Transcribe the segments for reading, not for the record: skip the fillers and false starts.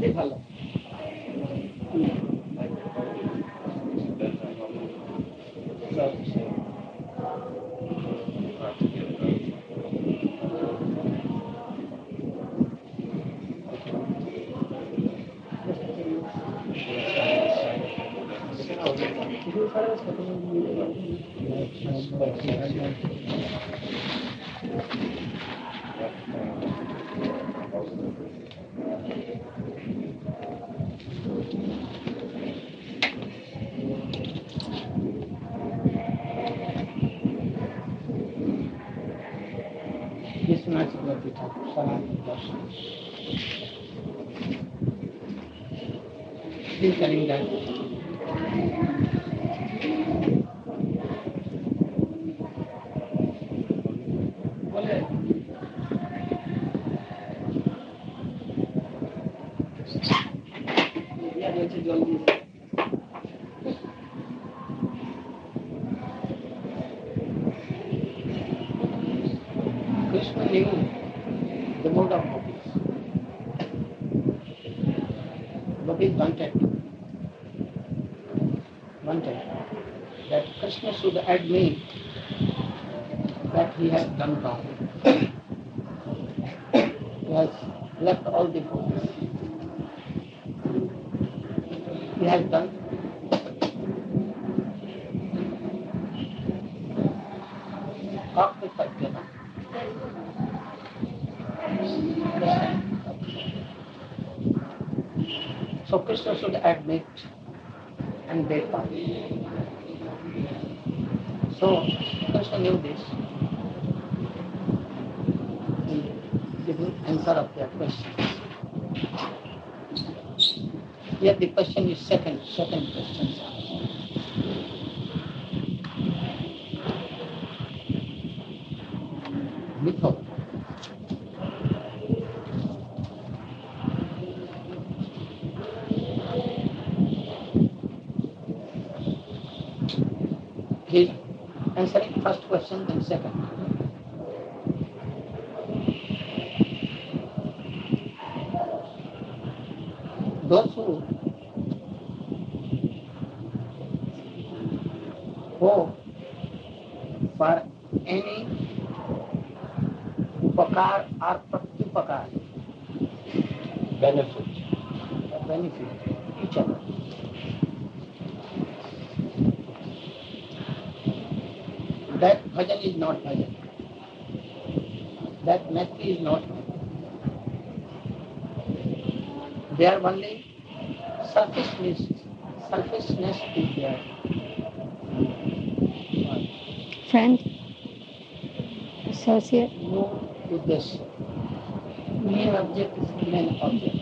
ভালো। বিশ্বনাথ চক্রবর্তী ঠাকুর সনাতন দর্শন। Please telling that. বলে জলদি Krishna knew the mode of bhaktis. Bhaktis wanted that Krishna should admit that he has done wrong. He has left all the bhaktis. He has done Kakta. So Krishna should admit and beg pardon. So Krishna knew this. He giving answer of their questions. Here the question is second question. Mitho. He's answering first question, then second. Those who go for any upakar or pratyupakar benefit each other. That bhajan is not bhajan. That maitri is not maitri. There only selfishness is there. Friend, associate. No uddesha. Main object is main object.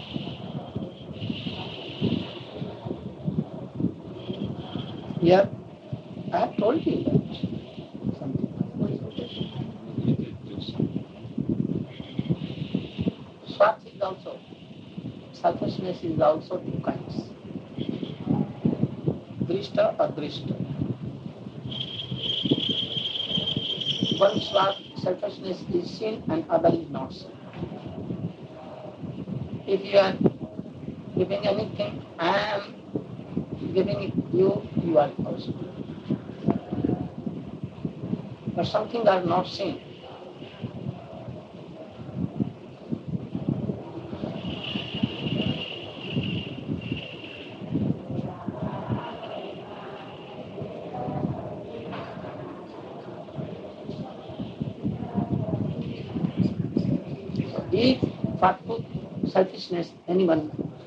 Here, I have told you that something. Swath is also, selfishness is also two kinds. Drishta, adrishta. One swath, selfishness is seen and other is not seen. If you are giving anything, I am giving it you are also. But something are not seen. If for selfishness anyone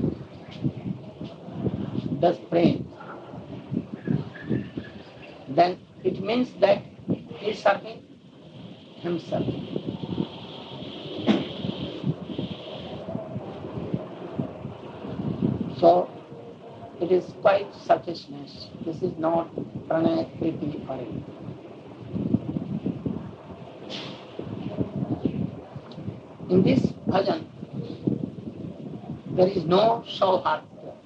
does pray, then it means that he is serving himself. So it is quite selfishness. This is not pranaya, priti or anything. In this bhajan, there is no Sauhat.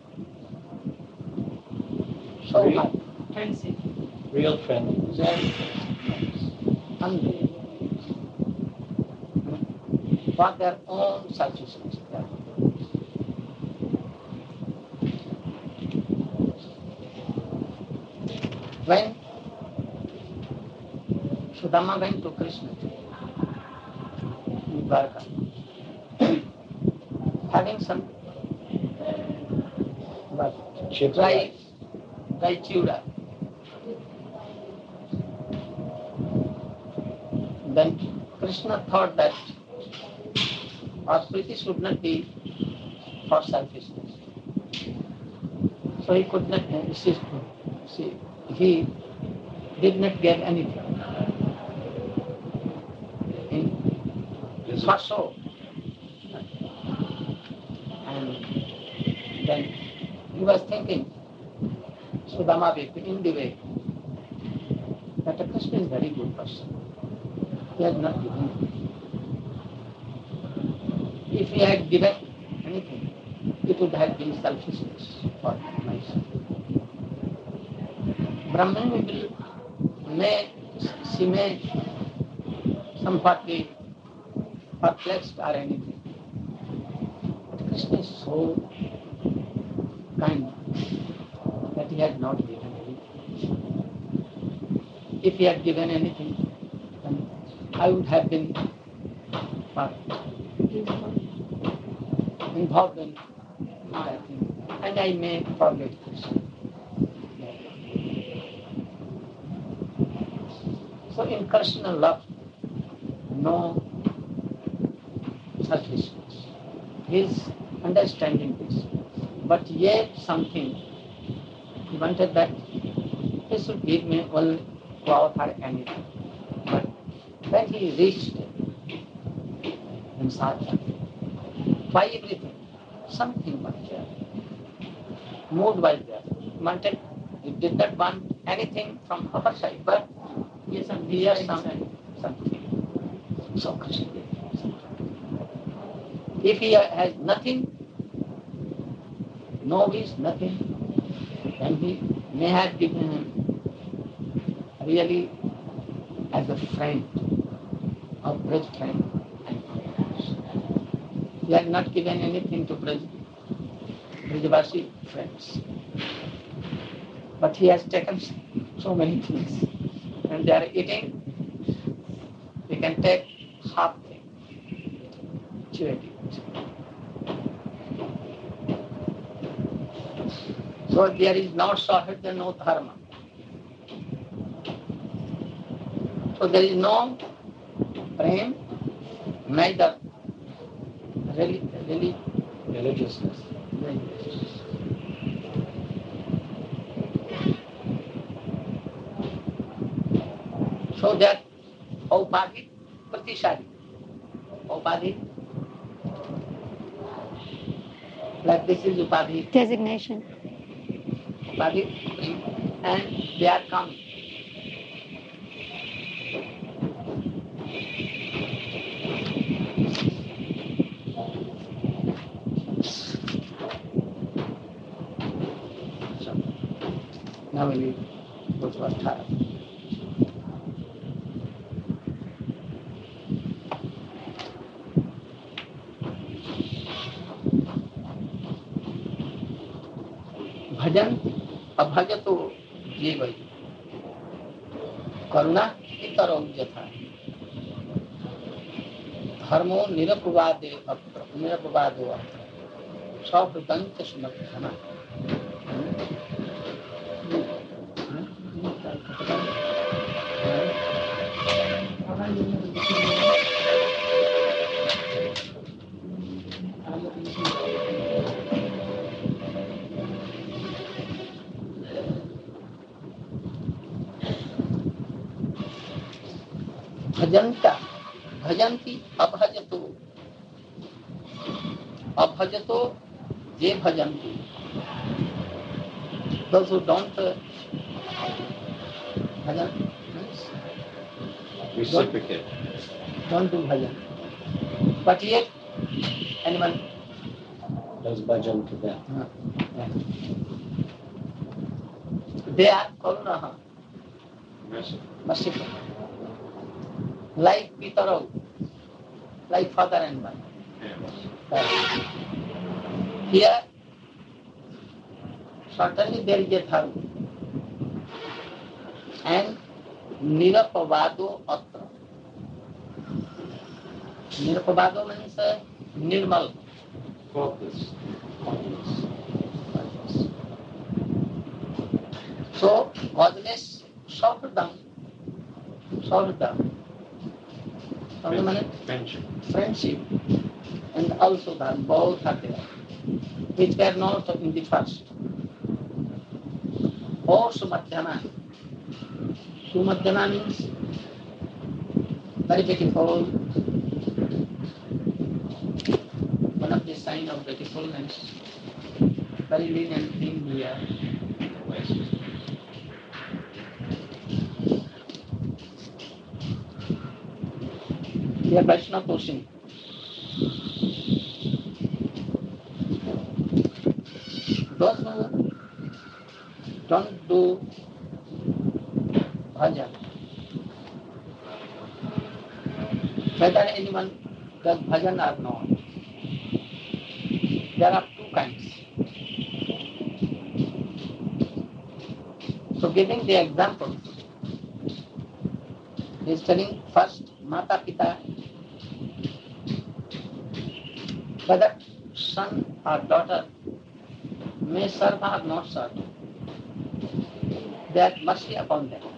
Sauhat. Friendship. Real friendliness. Unreal. For their own selfishness. When Sudama went to Krishna in Dwarka, having some dry chura, then Krishna thought that austerity should not be for selfishness. So he could not insist. He did not get anything. For so. And then he was thinking, Sudama in the way, that Krishna is a very good person. He has not given. If he had given anything, it would have been selfishness for myself. Brahman she may somewhat be perplexed or anything. But Krishna is so kind that he had not given anything. If he had given anything, then I would have been involved in that thing, and I may forget Krishna. So in Krishna love, no selfishness. He is understanding this. But yet something, he wanted that he should give me only cloth or anything. But when he reached in Sadhana, by everything, something was there. Mood was there. He did not want anything from our side, but yes, something. So Krishna gave something. If he has nothing, no wish, nothing, then he may have given him really as a friend, a best friend. He had not given anything to Brajavasi friends. But he has taken so many things. When they are eating, we can take half thing, chew it. So there is no Sahidya, no Dharma. So there is no prem, neither religiousness. So that Upadhi Pratishadi. Upadhi, like this is Upadhi. Designation. Upadhi, and they are coming. So, now we go to our time. भजन अभजतो जीव करुणा इतरो यथा धर्मो निरपवादो सौदंत सुमर्थना भजन्ति अभजतो ये भजन्ति. Those who don't bhajan, reciprocate. Don't do bhajan. But yet anyone does bhajan to them. They are karunaha, merciful. Like Pitaro, like father and mother. Here, certainly there is a dharma. and Nirapavado Atra. Nirapavado means Nirmal. Focus. So, godless Sahdam. Sahdam. Friendship. Friendship. And also the both are there, which were not in the first. Or Sumadhyama. Sumadhyama means very beautiful, one of the sign of beautifulness, very lean and thin here. Here Vaishnava posting. Those who don't do bhajan, whether anyone does bhajan or not, there are two kinds. So giving the example, he is telling first Mata Pita, whether son or daughter may serve or not serve, they have mercy upon them.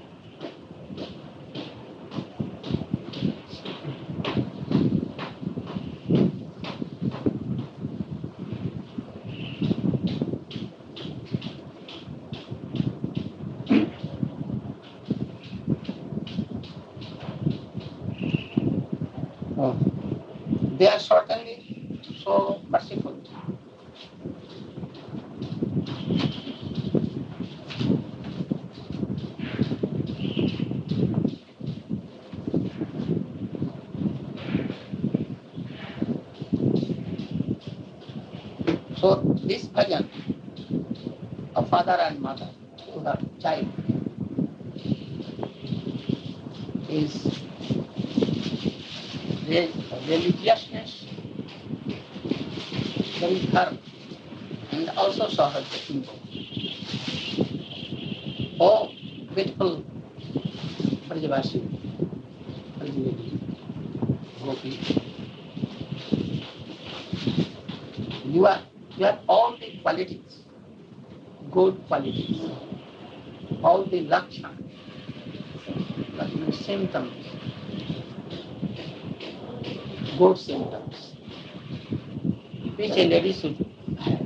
They are certainly so merciful. So this bhajan of father and mother to the child is religiousness, very firm, and also sahaj. Oh, beautiful Brajavasi, Brajavasi, Gopi. You have all the qualities, good qualities, all the lakshana, that means symptoms, good symptoms, which a lady should have.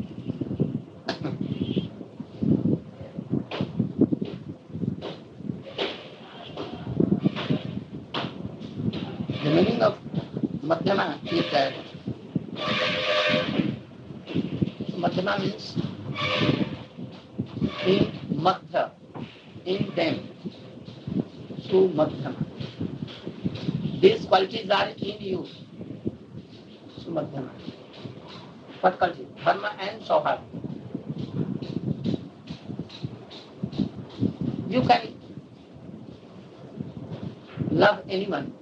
The meaning of Madhyama is that Madhyama means in Madhya, in them, so Madhyama. These qualities are in you, so Madhyama. What quality? Dharma and Saubhagya. You can love anyone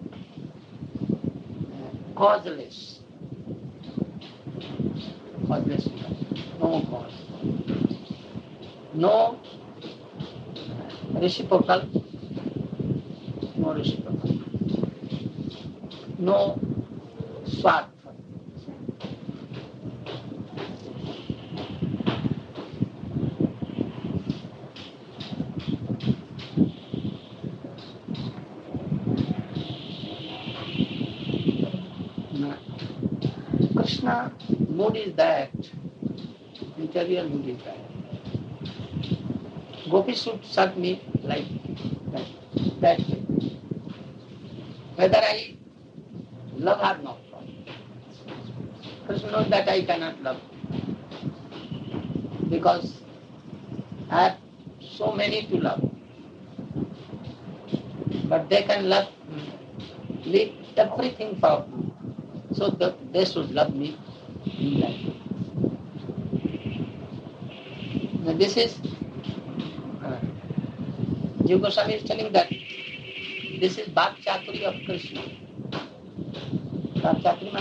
causeless. Causeless love. No cause. No reciprocal. No reciprocal. No swarth. Krishna mood is that, interior mood is that. Gopi should serve me like that way. Whether I love or not. Krishna knows that I cannot love. Because I have so many to love. But they can leave everything for me. So they should love me in that way. Now this is, Jiva Goswami is telling that this is Bhak Chakuri of Krishna. Bhak Chakuri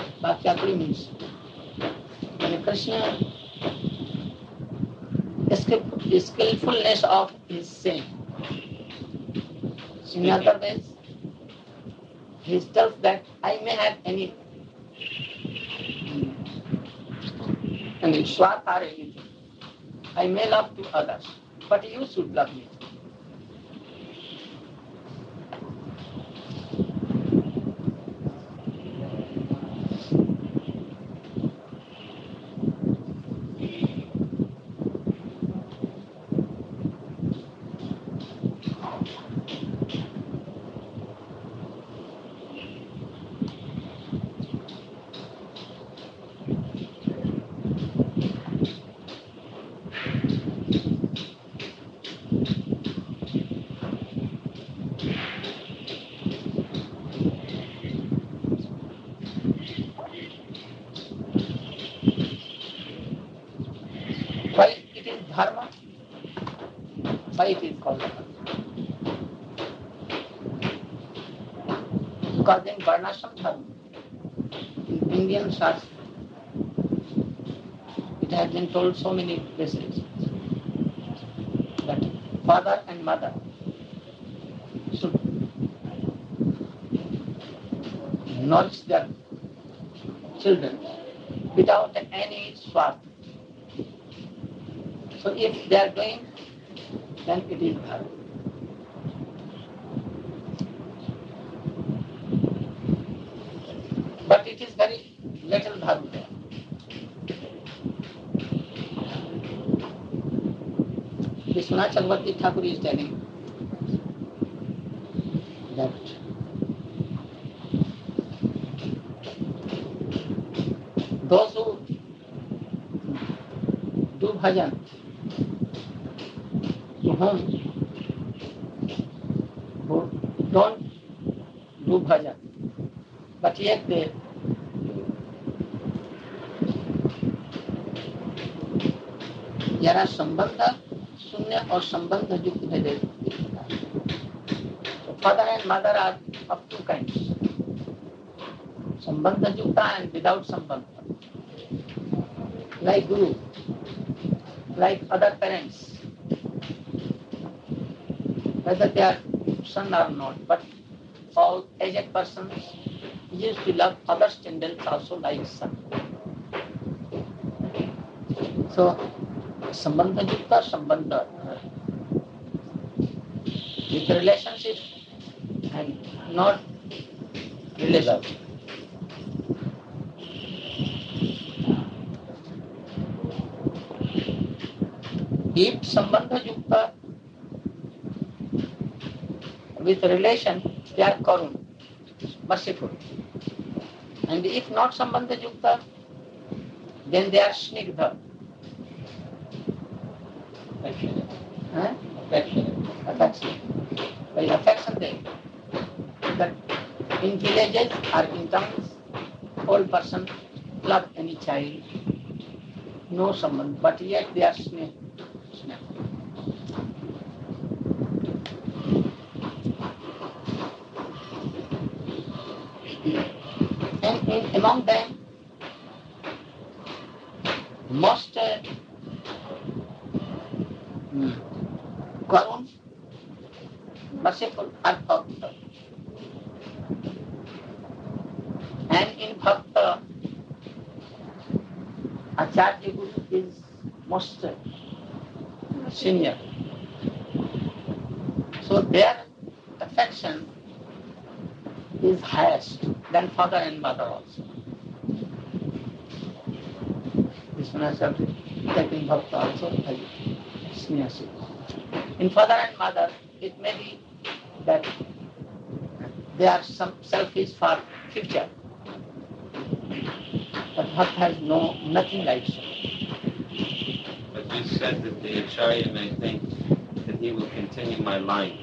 means when Krishna skillfulness of his saying. In other ways, he tells that I may have any swarth or anything. I may love to others, but you should love me. Why it is dharma? Why it is called dharma? Because in Varnashram dharma, in Indian Shastra, it has been told so many places that father and mother should nourish their children without any swarth. So if they are doing, then it is dharma. But it is very little dharma there. Vishwanath Chakravarti Thakur is telling that those who do bhajan, to whom who don't do bhajan, but yet they जरा संबंध शून्य और संबंध युक्त भेदे. So father and mother are of two kinds. Sambandha yukta and without sambandha. Like guru, like other parents, whether they are son or not, but all aged persons used to love others' children also like son. So Sambandha yukta, sambandha with relationship and not relationship. If sambandha yukta with relation, they are karun, merciful. And if not sambandha yukta, then they are snigdha. Affectionate. Huh? Affectionate. Affection. By affection they. That in villages or in towns, old person love any child, no sambandh, but yet they are snake. And among them, most karun, merciful are bhakta. And in bhakta, Acharya Guru is most senior. So their affection is highest than father and mother also. Vishwanath Chakravarti taking bhakta also has seniorship. In father and mother, it may be that they are some selfish for future. But bhakta has nothing like so. But you said that the Acharya may think that he will continue my line.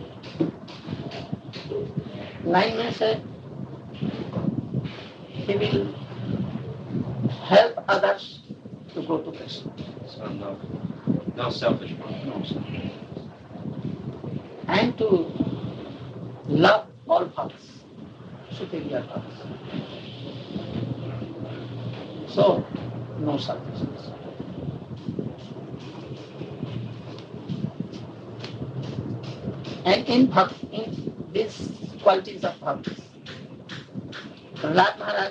Line means he will help others to go to Krishna. So no selfish one. No, sir. And to love all bhakts, superior bhakts. So, no selfishness. And in these qualities of bhakti, Prahlad Maharaj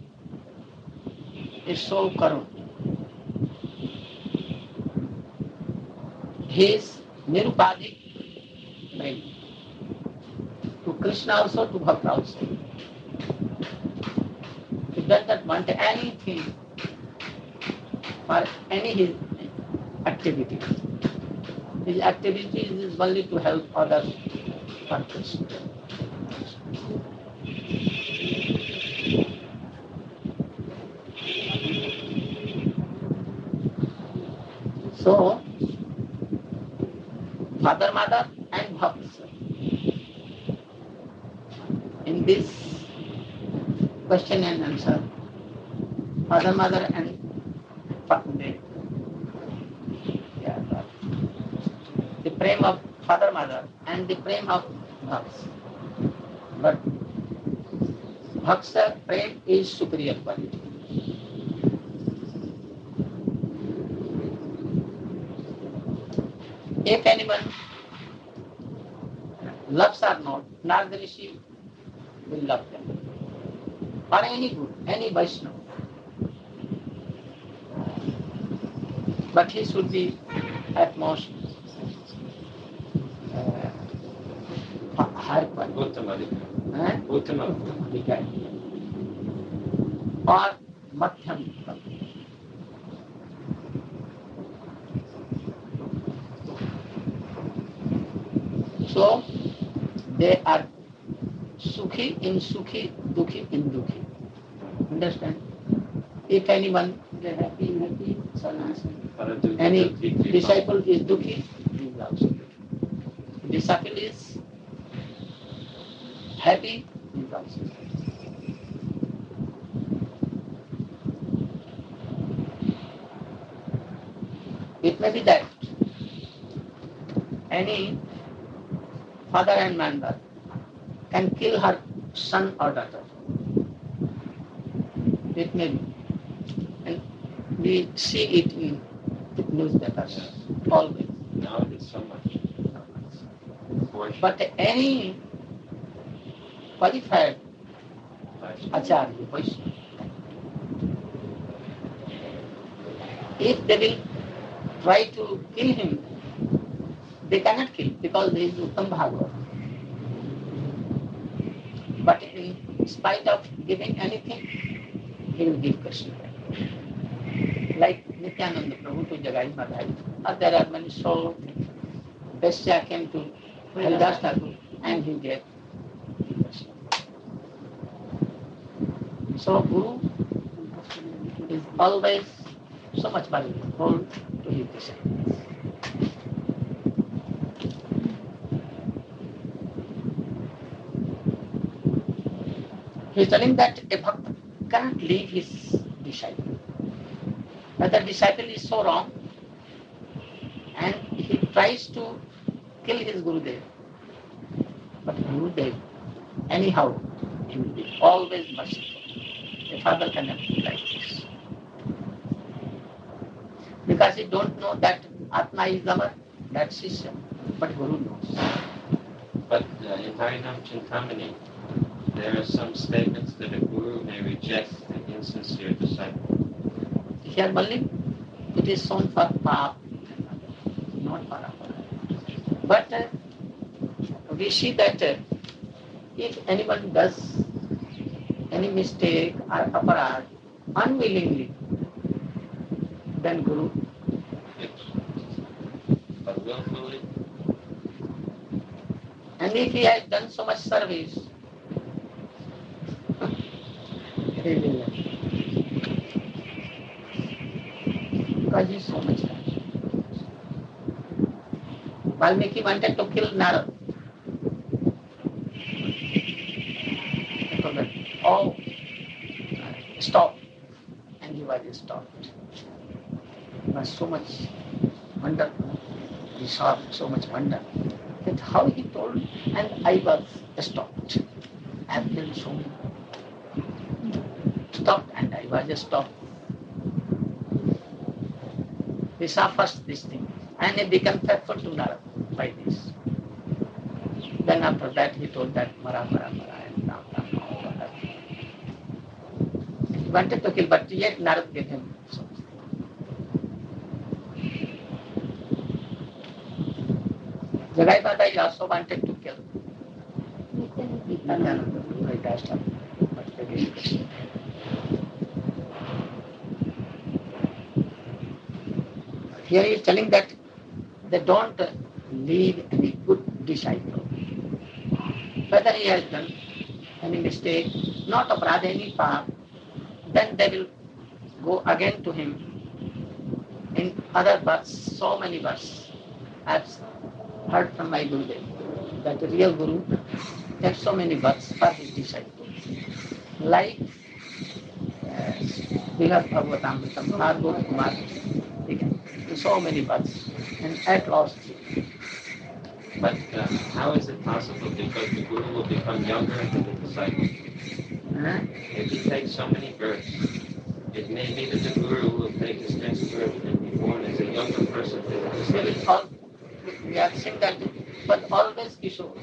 is so karun. He is nirupadik prem. To Krishna also, to Bhakta also. He does not want anything for any his activity. His activity is only to help others for Krishna. So, father, mother and bhakts. In this question and answer, father, mother and the prem of father, mother and the prem of bhakts. But bhakta prem is superior quality. If anyone loves or not, Nardarishi will love them. Or any good, any Vaishnava. But he should be at most higher quality. Uttama. Or Madhyam. So they are Sukhi in Sukhi, Dukhi in Dukhi. Understand? If anyone is happy in happy, sannyasi. Any disciple is Dukhi, he is also Dukhi. Disciple is happy, he is also happy. It may be that any father and mother can kill her son or daughter. It may be. And we see it in newspapers always. Now it's so much. But any qualified Acharya, Vaishnava, if they will try to kill him, they cannot kill because he is Uttam Bhagavad. But in spite of giving anything, he will give Krishna. Like Nityananda Prabhu to Jagai Madhai. Or there are many so Vaishya came to Haridas Thakur and he gave Krishna. So Guru is always so much valuable to his disciples. He is telling that a bhakta cannot leave his disciple. But the disciple is so wrong and he tries to kill his Gurudev. But Gurudev, anyhow, he will be always merciful. A father cannot be like this. Because he don't know that Atma is our, that system, but Guru knows. But in Harinam Chintamani, there are some statements that a guru may reject an insincere disciple. Here only it is shown for Paap, not for Aparad. But we see that if anyone does any mistake or Aparad unwillingly, then Guru. But willfully, And if he has done so much service, he will because he is so much kind. Valmiki wanted to kill Narad. He told him, oh, stop. And he was stopped. He was so much wonderful. He saw so much wonder. That how he told, and I was stopped. I have killed so many. Stopped, and I was stopped. He saw first this thing, and he became faithful to Narad by this. Then after that he told that Mara, Mara, Mara, and Ram, Ram, all of that. He wanted to kill, but yet Narad gave him some. Jagai Bada he also wanted to kill. Nityananda, I dashed up. But they didn't kill him. Here he is telling that they don't leave any good disciple. Whether he has done any mistake, not aparadha, any path, then they will go again to him in other births, so many births. I have heard from my Gurudev that the real Guru takes so many births for his disciples. Like Vilas Bhagavatamritam, Argod Kumar, he can do so many births and at last. But how is it possible? Because the Guru will become younger than the disciple. If he takes so many births, it may be that the Guru will take his next birth and be born as a younger person than the disciple. We are saying that, but always Kishore.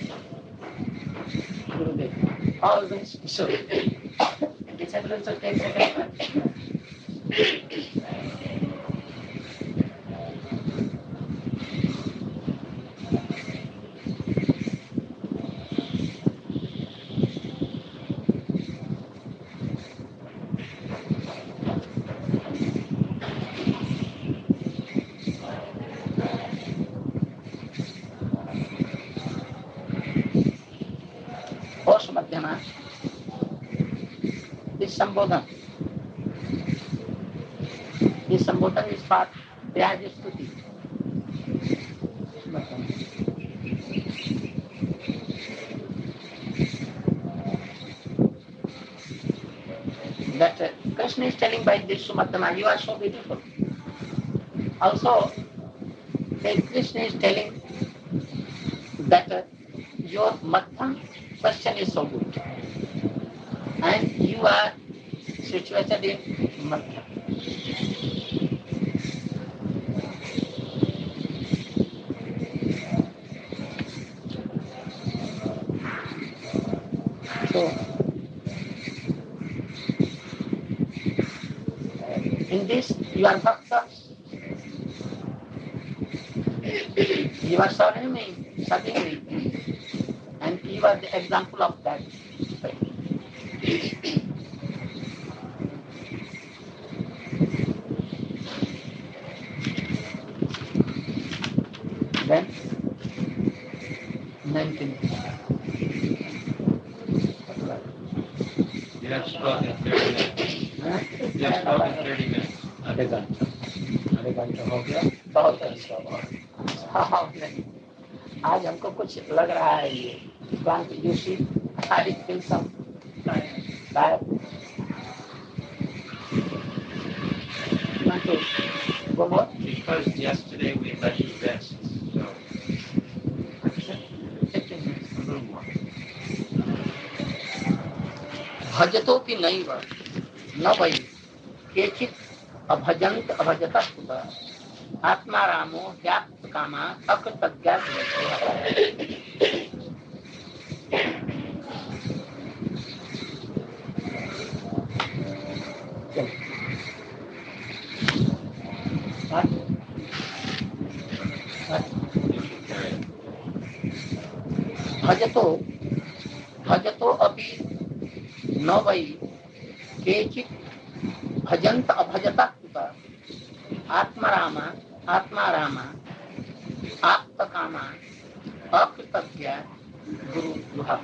Gurudev, always Kishore. Disciple also takes second birth. Post Madhyama, this Sambodhan. This Sambodhan is part Vyaj Stuti. That Krishna is telling by this Sumadhyama, you are so beautiful. Also, Krishna is telling that your Madhyam question is so good. And you are situated in Madhyam. So, in this, you are bhaktas. You are serving me, and you are the example of that. Then, 19. You have spoken 30 minutes. You have spoken 30 minutes. आधे घंटा हो गया. बहुत अच्छा हाँ, नहीं आज हमको कुछ लग रहा है ये you see, I feel some tired. You want to go more? Because yesterday we let you rest, so 15 minutes. a little more. भजतोपि नैव न वै केचित् अभजन्त अभजतः आत्मा रामो व्याप्त कामा अकृतज्ञा भजतो अपि न वै केचित् भजन्त अभजतः आत्मा रामा आप्त कामा अकृतज्ञ गुरु युहा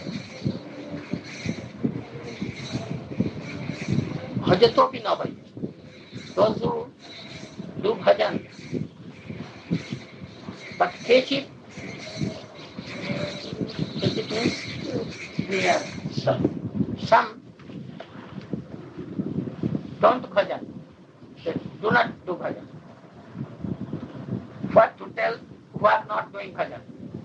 भजतो भी न वै. Those who do bhajan, but kechit means we are some don't bhajan. They do not do bhajan. What to tell who are not doing bhajan?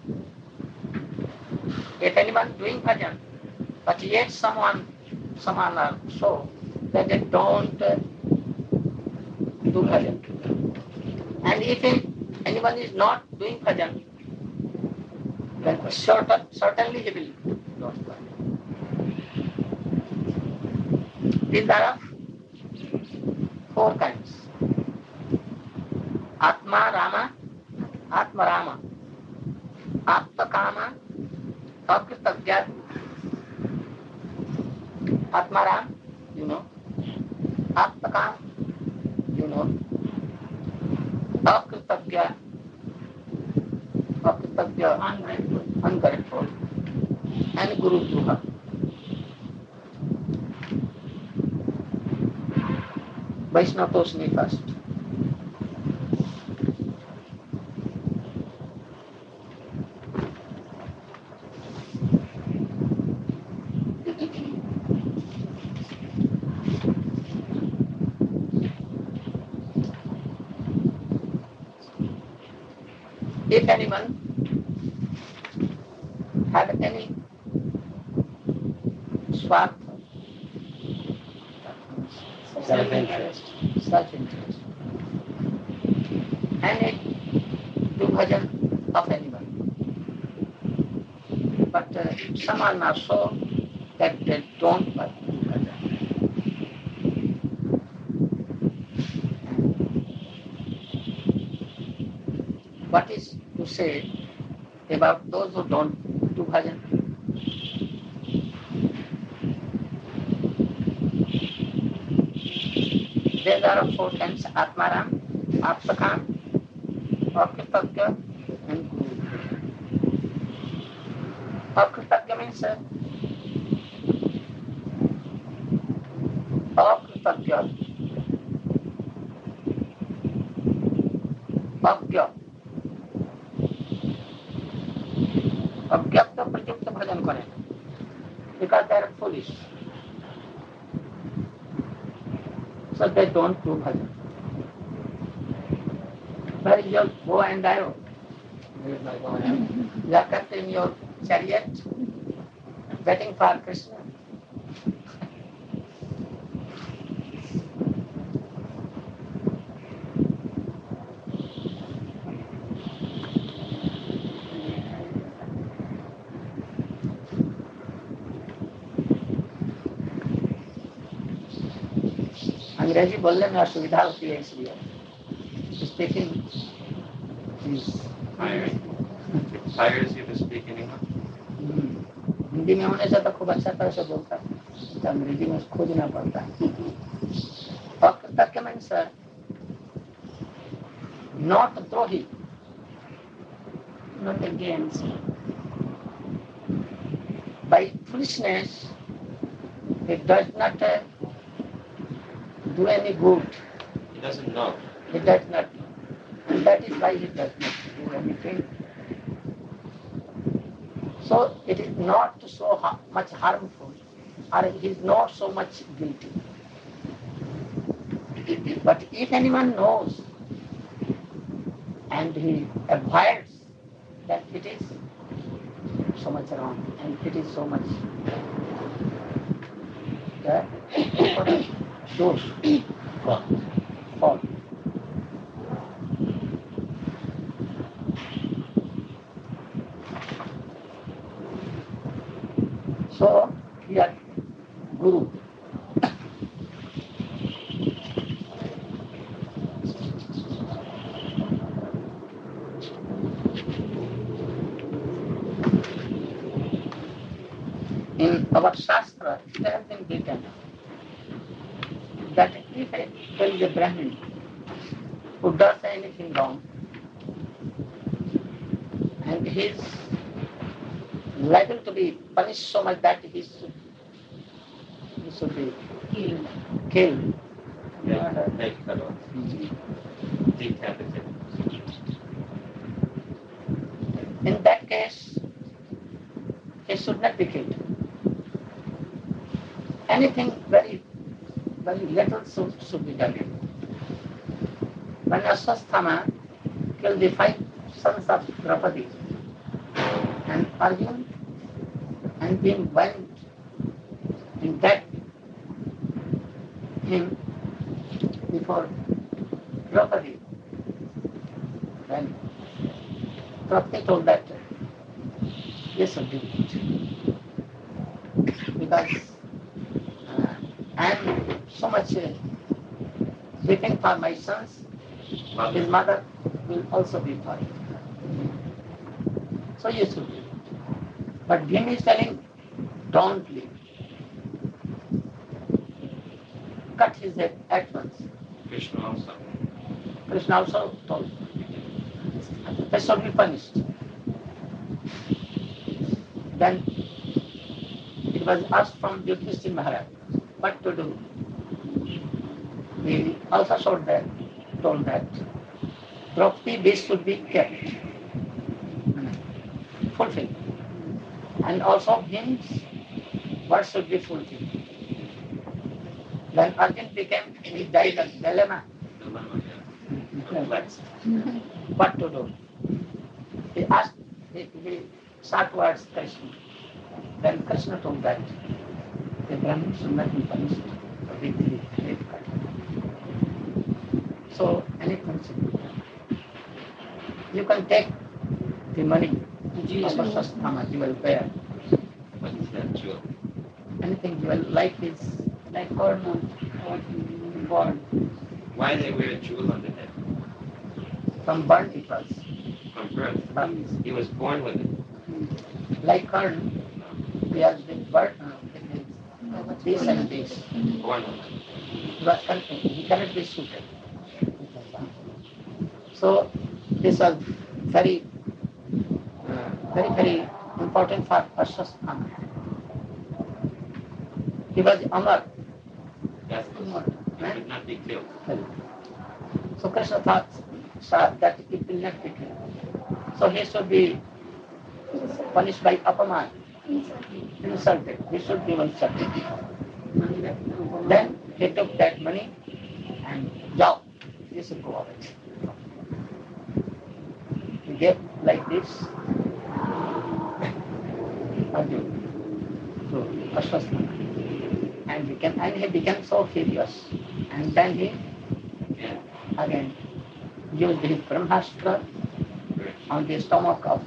If anyone doing bhajan, but yet someone are so that they don't do bhajan. And if anyone is not doing bhajan, then certainly he will not work. These are of four kinds. Atma Rama, Atma Rama, Apta Kama, Akritagya. Atma Ram, you know. Apta Kama, you know. Akritagya, ungrateful, and Guru Druha. Vaishnavosmi first. If anyone have any swartha, Self-interest. self-interest, and do bhajan of anyone, but some are not so that they don't do bhajan. What is to say about those who don't do bhajan? There are four kinds: Atmaram, Aptakam, Akritagya, and Guru. Akritagya means Akritagya, Agya. अज्ञात प्रयुक्त भजन करें because they are foolish, so they don't do bhajan. Where is your bow and arrow? You are kept in your chariot waiting for Krishna. अंग्रेजी बोलने में असुविधा होती है इसलिए speaking Tires you to speak in English? Hindi में होने से तो खूब अच्छा तरह से बोलता है, तो अंग्रेजी में खोजना पड़ता है. means not drohi, not against. By foolishness, it does not do any good. He doesn't know. He does not. And that is why he does not do anything. So it is not so much harmful, or he is not so much guilty. But if anyone knows and he avoids, that it is so much wrong and it is so much dosh, fault. So here, Guru. In our Shastra, it has been written that if there is a Brahmin who does anything wrong, and he is liable to be punished so much that he should be killed. Decapitated. In that case, he should not be killed. Anything very little should be done. When Ashwasthama killed the 5 sons of Draupadi, and Arjuna, and being violent and that him before Draupadi, then Draupadi told that This would be good. Because I am so much waiting for my sons, his mother will also be for it. So you should leave. But Bhim is telling, don't leave. Cut his head at once. Krishna also. Krishna also told, they should be punished. Then it was asked from Yudhishthira Maharaj, what to do? He also told that Draupadi wish should be kept, fulfilled. And also Bhim's word should be fulfilled. Then Arjun became in dilemma. What to do? He asked, he sought towards Krishna. Then Krishna told that the Brahmin should not be punished with the head cut. So anything should be done. You can take the money, Vasasthama, you will bear. What is that jewel? Anything you will like is like corn or born. Why they wear a jewel on the head? From birth it was. From birth. He was born with it. Like corn, he has been birth, this and this. Born with it. But he cannot be suited. So this was very, very important for Vasasthama. He was Amar. Yes. He could not be killed. So Krishna thought that it will not be killed. So he should be punished by Apaman. Insulted. He should be insulted. Then he took that money and Jao, you should go away. He gave like this Arjun to Ashwasthama. And he became so furious. And then he again used his Brahmastra on the stomach of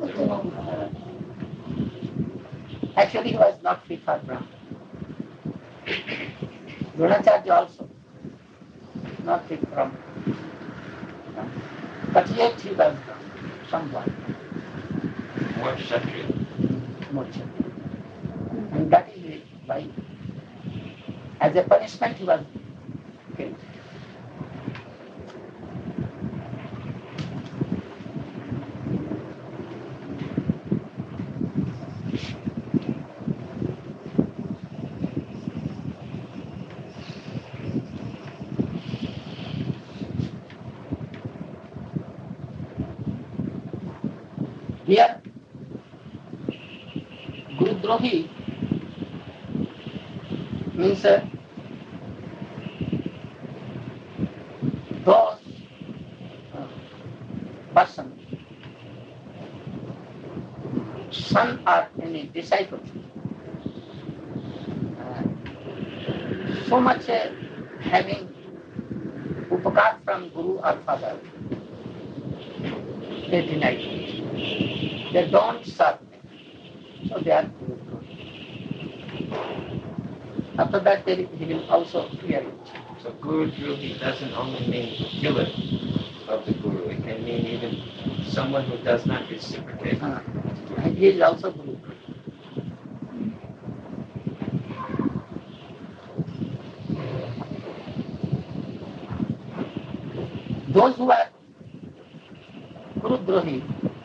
Actually, he was not fit for Brahma. Dronacharya also not fit for Brahma. But yet he was someone. More Kshatriya. More Kshatriya. And that is why, as a punishment, he was killed. Here, Guru Drohi means those person, son or any disciple, so much having upakar from Guru or Father, they deny it. They don't serve them. So they are Guru Drohi. After that, he will also fear it. So Guru Drohi doesn't only mean the killer of the Guru. It can mean even someone who does not reciprocate. And he is also Guru. Those who are Guru Drohi,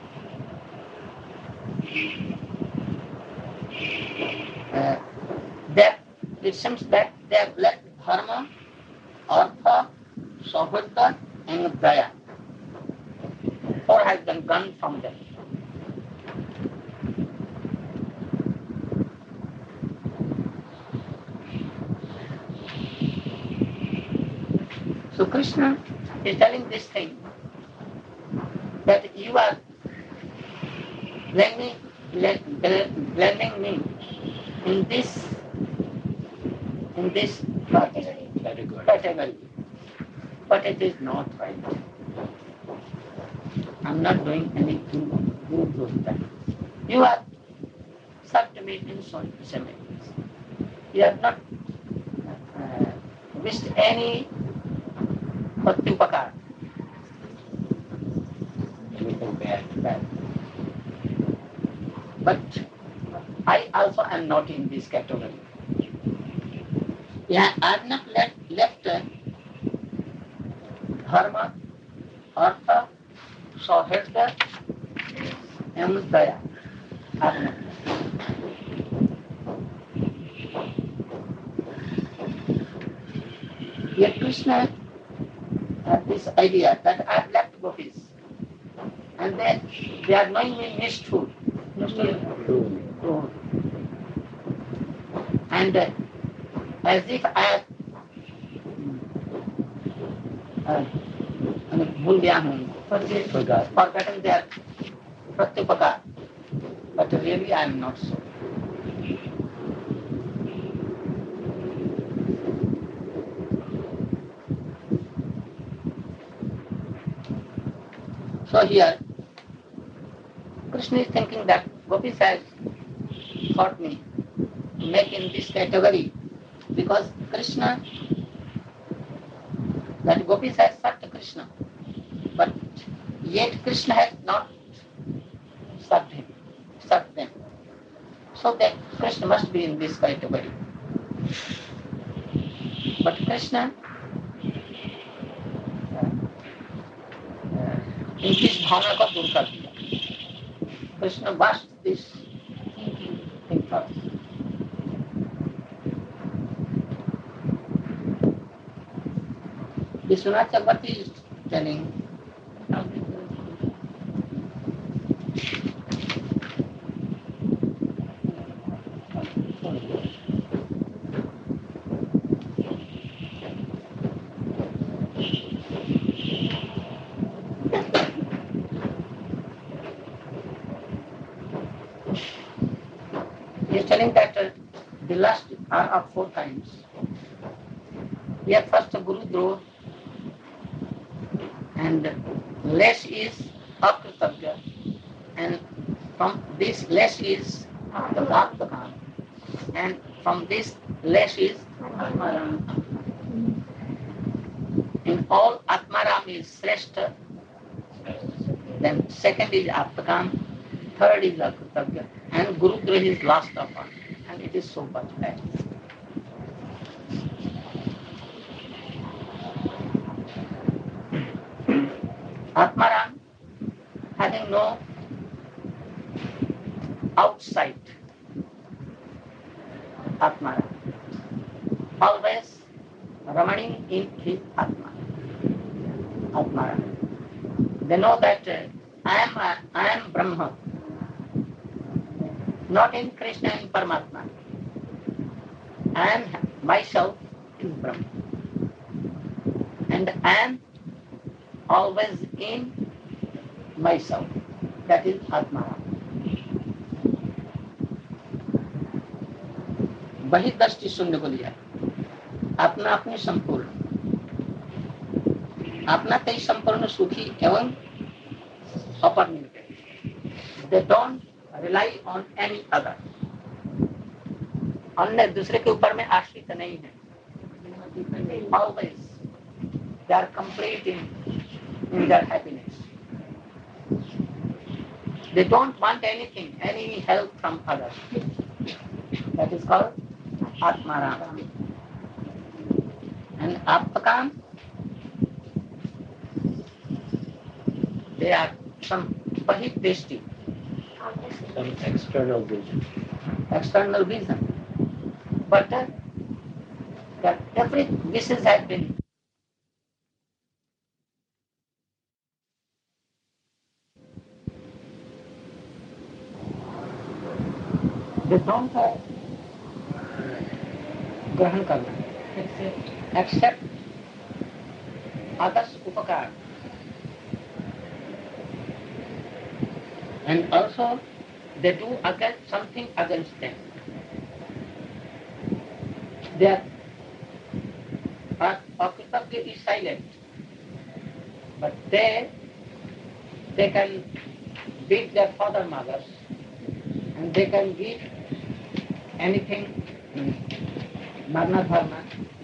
it seems that they have left Dharma, Artha, Saubhadra and Daya. Four has been gone from them. So Krishna is telling this thing, that you are blaming me in this category. But it is not right. I'm not doing anything good with that. You are served me in so many ways. He has not wished any pratyupakar. Anything bad. Bad. But I also am not in this category. Yeah, I have not left dharma, artha, sauhirda, and daya. I have not. Yet Krishna had this idea that I have left gopis, and they are knowing me nishthur. And as if I have भूल गया हूँ, forgotten their pratyupakar. But really I am not so. So here, Krishna is thinking that gopis has got me to make in this category because Krishna, that gopis has served Krishna, but yet Krishna has not served them. So that Krishna must be in this category. But Krishna, in this bhavana ko dur kar diya. Krishna washed this thing first. Vishwanath Chakravarti is telling that the last are of 4 kinds. We have first Guru Droh, and less is Akritagya, and from this less is the Bhaktakan, and from this less is Atmaram. In all, Atmaram is Sreshta, then second is Aptakam, third is Akritagya, and Guru Droh is last of all, and it is so much bad. Atmaram, having no outside, Atmaram, always remaning in his Atma, Atmaram. They know that I am Brahma, not in Krishna and Paramatma. I am myself is Brahma, and I am always in myself. That is Atmaram. वही दृष्टि शून्य को लिया, अपना अपने संपूर्ण, अपना कई संपूर्ण सुखी एवं अपरिनिर्भर. They don't rely on any other. अन्य दूसरे के ऊपर में आश्रित नहीं है. Always they are complete in their happiness. They don't want anything, any help from others. That is called Atmaram. And Aptakam, they are some Bahidrishti. Some external vision. External vision. But that every wishes have been they don't have ग्रहण करना except others upakar, and also they do something against them. Their Akritagya is silent, but they can beat their father mothers, and they can give anything, Varna Dharma.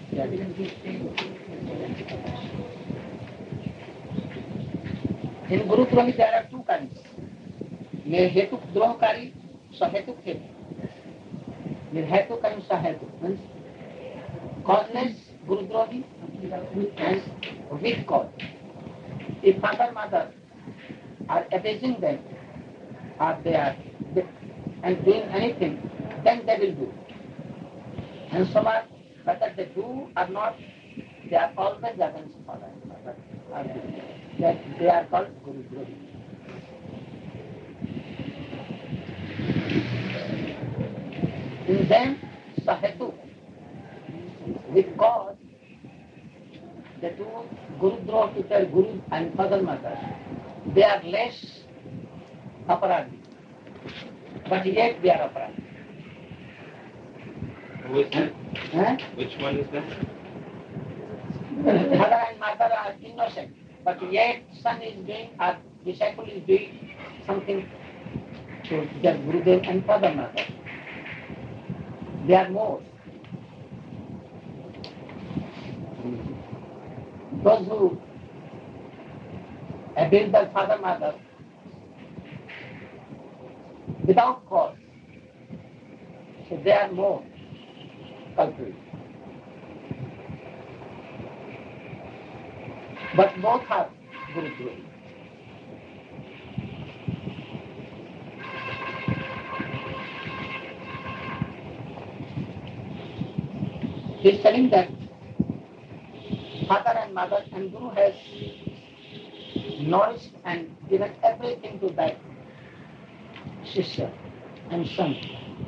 In Guru Drohi there are two kinds. Nirhetuk Drohkari, Sahetuk Hetu. Nirhetuk and Sahetuk means causeless Guru Drohi and with cause. If father, mother are abusing them, or they are and doing anything, then they will do. And so much, whether they do or not, they are always against father and mother. That they are called Guru Drohi. In them, Sahetu, with cause, they do Guru Drohi to their Guru and father mother. They are less aparadi, but yet they are aparadi. Who is that? Huh? Which one is that? Father and mother are innocent, but yet son is doing or disciple is doing something to their Gurudev and father mother. They are more. Those who abuse their father mother without cause, so they are more culprit. But both are Guru Drohi. He is telling that father and mother and Guru has nourished and given everything to that Shishya and son.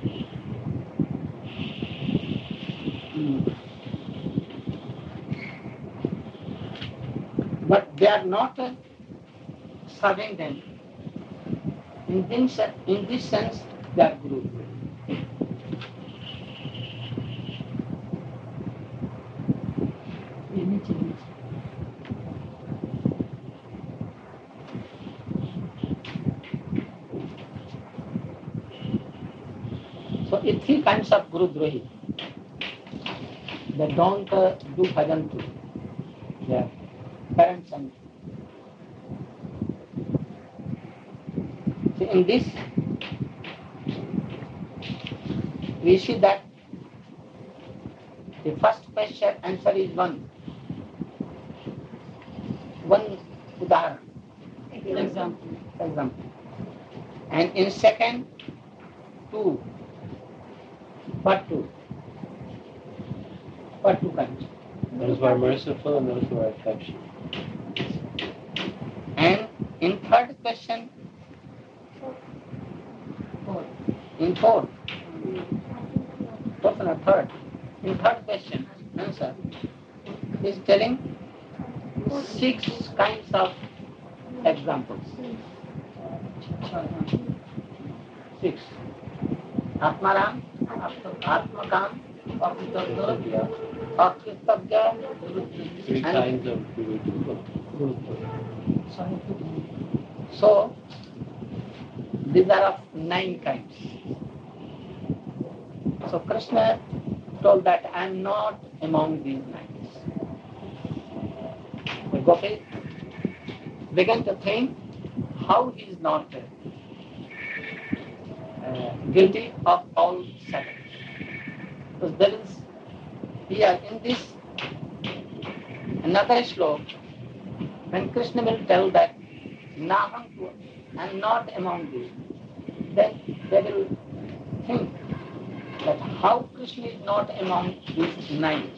But they are not serving them. In this sense, they are Guru. So, it's three kinds of Guru Drohi. They don't do bhajan to their parents and so in this we see that the first question answer is one udaharan, example. And in second, two, part two kinds. Those who are merciful and those who are affectionate. And in third question, in third question answer is telling 6 kinds of examples. 6. Atmaram, Atmakam, Akritagya, Three and kinds of Guru Drohi. so these are of 9 kinds. So Krishna told that I am not among these 9. The Gopi began to think how he is not guilty of all 7. Because there is here in this another slok when Krishna will tell that Naham I am not among these, then they will think that how Krishna is not among these 9.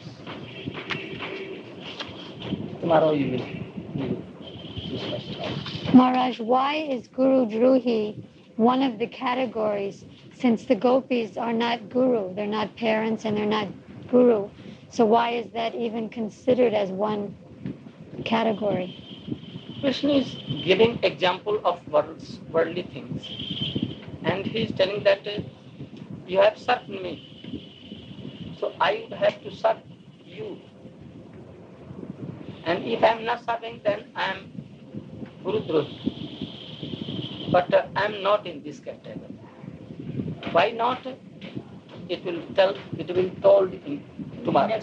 Tomorrow you will discuss that. Maharaj, why is Guru Drohi one of the categories, since the gopis are not guru, they're not parents and they're not guru, so why is that even considered as one category? Krishna is giving example of worldly things, and he is telling that you have served me, so I would have to serve you. And if I am not serving, then I am Guru Drohi. But I am not in this category. Why not? it will told in tomorrow.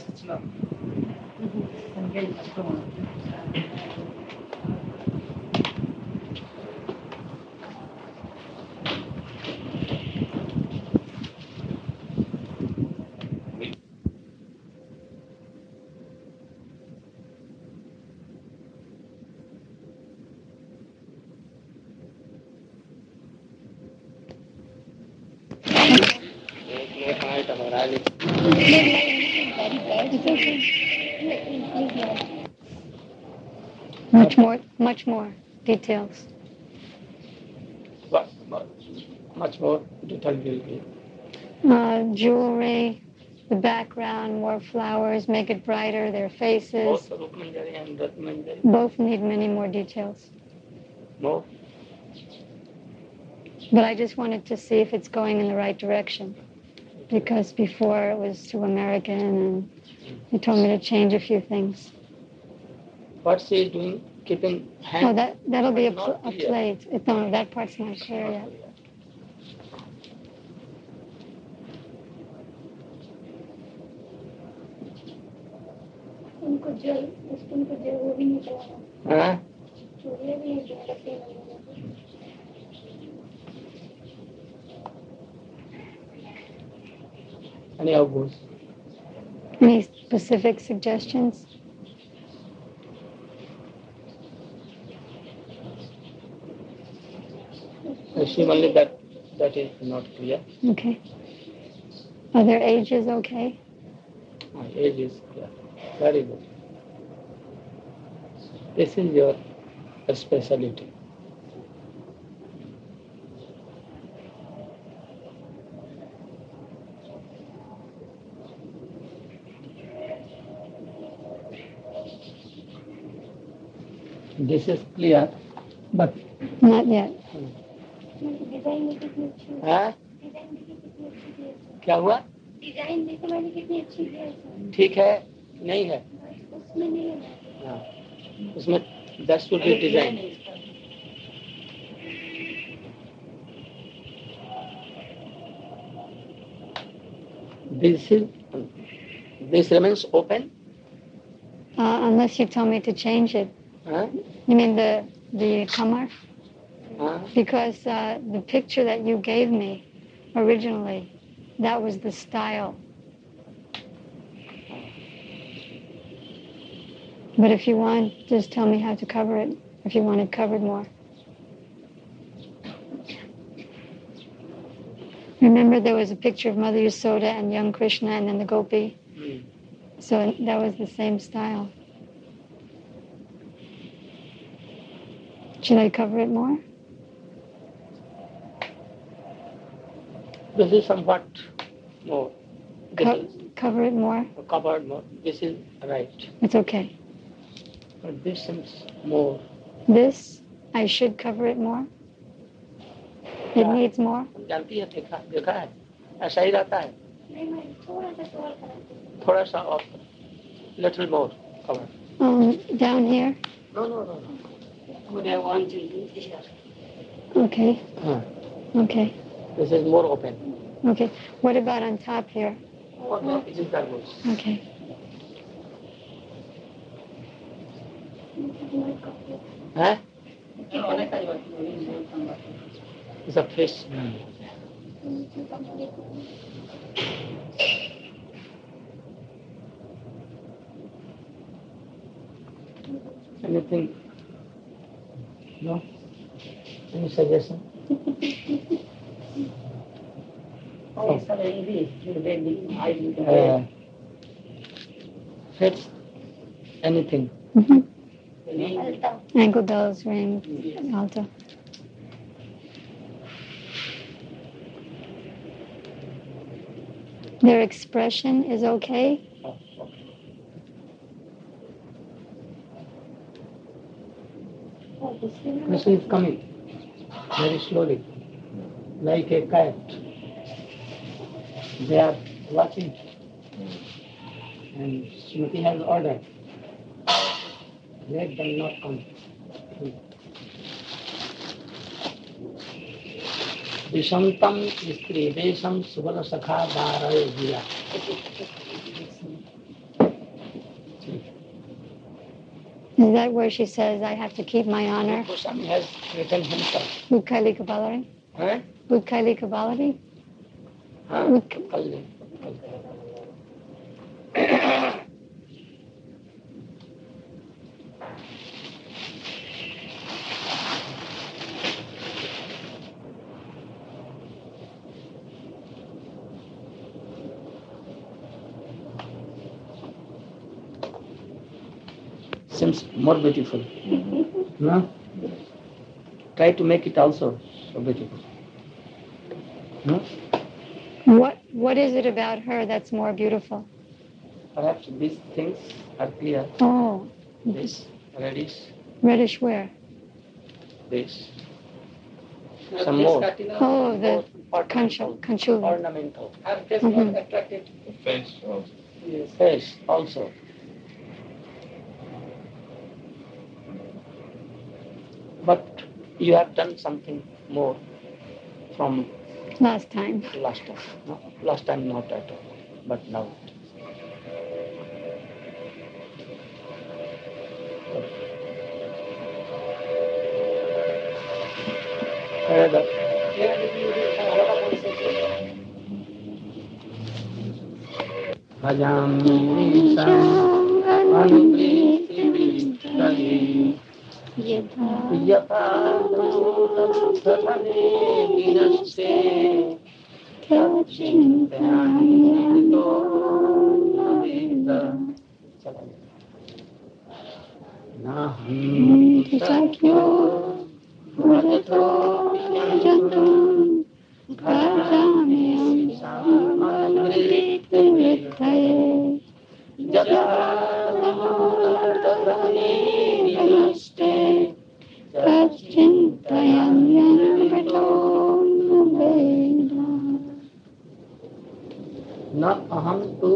Much more details. Much more detail will be. Jewelry, the background, more flowers, make it brighter, their faces. Both Rup Manjari and Rat Manjari. Both need many more details. More. But I just wanted to see if it's going in the right direction. Because before it was too American and they told me to change a few things. What she is doing, keeping hand. Oh, that'll be a plate. No, that part's not clear yet. Huh? Any of those? Any specific suggestions? She only that is not clear. Okay. Are their ages okay? Age is clear. Very good. This is your specialty. This is clear, but not yet. हाँ? क्या हुआ? ठीक है, नहीं है। हाँ, उसमें 10 should be design. This remains open. Unless you tell me to change it. Huh? You mean the kamar? Huh? Because the picture that you gave me originally, that was the style. But if you want, just tell me how to cover it, if you want it covered more. Remember there was a picture of Mother Yasoda and young Krishna and then the gopi? So that was the same style. Should I cover it more? This is somewhat more. Cover it more? Covered more. This is right. It's okay. But this seems more. This, I should cover it more? It needs more? जानती है, देखा है, ऐसा ही रहता है, थोड़ा सा और, little more cover. Down here? No. Would I want to use here? Okay. Okay. This is more open. Okay. What about on top here? It is that much. Okay. Huh? It's a fish. Anything? No? Any suggestion? Fits anything. Ankle bells, ring, alto. Their expression is okay? Krishna is coming very slowly, like a cat. They are watching, and Smriti has ordered. Let them not come. Vishantam Istri Vesham Subala Sakha Varaya Jira. Is that where she says, I have to keep my honor? Goswami has written himself. Budkaili Kabalari? Huh? Budkaili Kabalari? Kalli. Seems more beautiful. No? Try to make it also so beautiful. No? What is it about her that's more beautiful? Perhaps these things are clear. Oh, This reddish, reddish where? this. Some more. Oh, the conchuli. Ornamental. Her face Mhm. was attracted. The face also. Yes. Face also. But you have done something more from Last time. last time. No? Last time not at all. But now. Bhajami Anuvritti Yatha Tatane Vinaste Tachintayani Nito Naveda Naham Sakyo Bhajato Vijantam Bhajami Anuvritti Yatha Tatane Vinaste Not aham tu.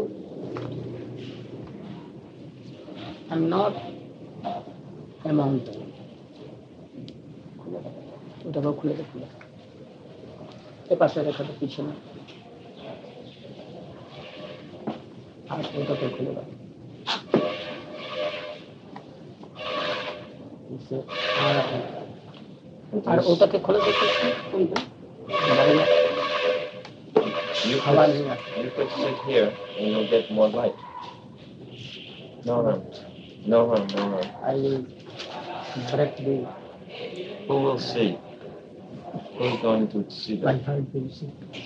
I'm not among them. ওটাকে খুলে দে খুলে এ পাশে রেখে দে পিছনে আর ওটাকে খুলে দাও আর ওটাকে খুলে দে কোনটা You could sit here and you'll get more light. No harm. No harm, no harm. I will break the Who will see? Who's going to see my that? heart will see.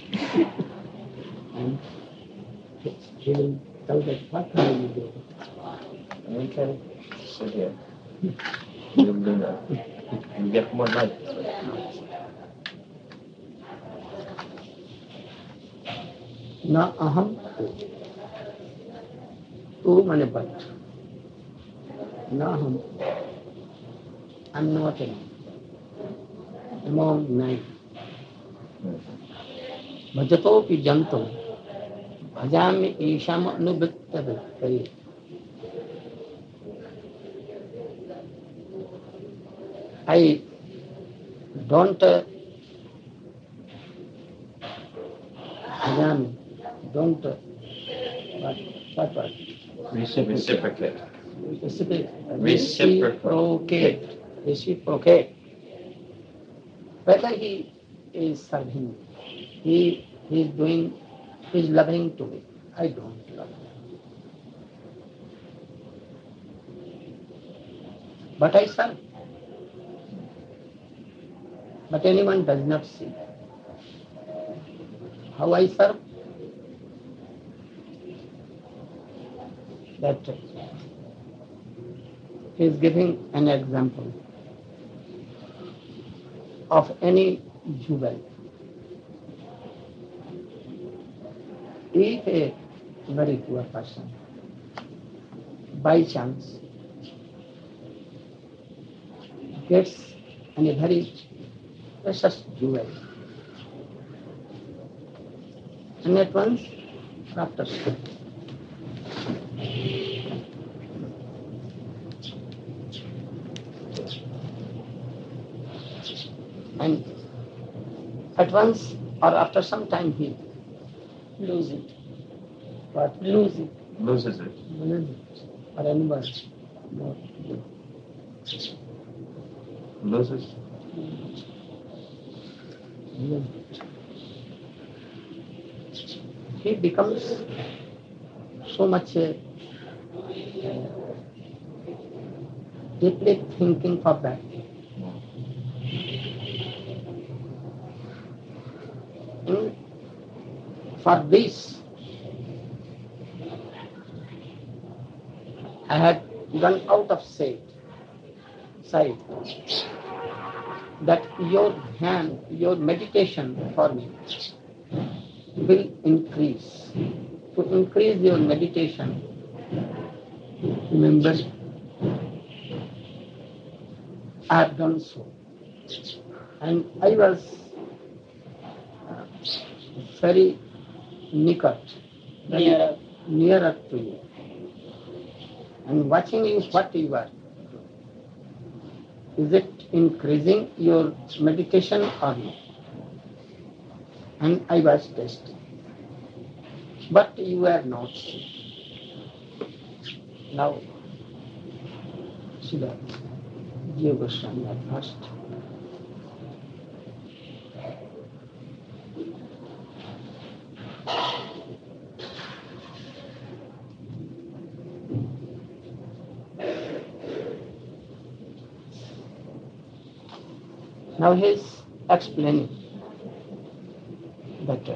And he will tell that what are you doing? We can sit here. You'll do that. You get more light. Na aham tu mane but. Na aham. I'm not among nine. Bhajatopi jantam. Bhajami isham anubhittabhi. I don't bhajami. Don't what? Reciprocate. Reciprocate. Whether he is serving, he is loving to me. I don't love him. But I serve. But anyone does not see how I serve. That he is giving an example of any jewel. If a very poor person by chance gets a very precious jewel and at once raptures it. And at once or after some time he Lose it. what Lose it. Loses it. or anybody. No. Loses. He becomes so much deeply thinking for that. And for this, I had gone out of sight that your hand, your meditation for me will increase. To increase your meditation, remember, I have done so. And I was very nearer to you. And watching you, what you are. Is it increasing your meditation or not? And I was testing. But you were not. Now, Siddhartha, Jiva Goswami at first. Now he is explaining that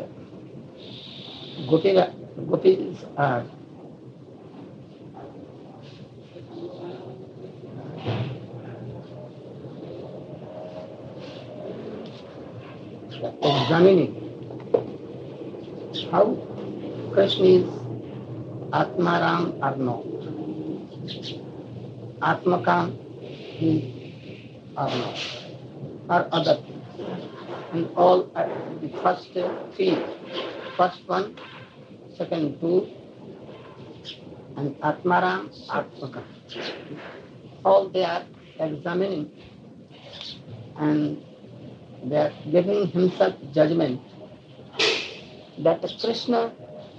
gopis are examining how Krishna is Atmaram or not, Atmakam is or not, or other things. And all the first three, first one, second two, and Atmaram, Atmakam. All they are examining and they are giving himself judgment that Krishna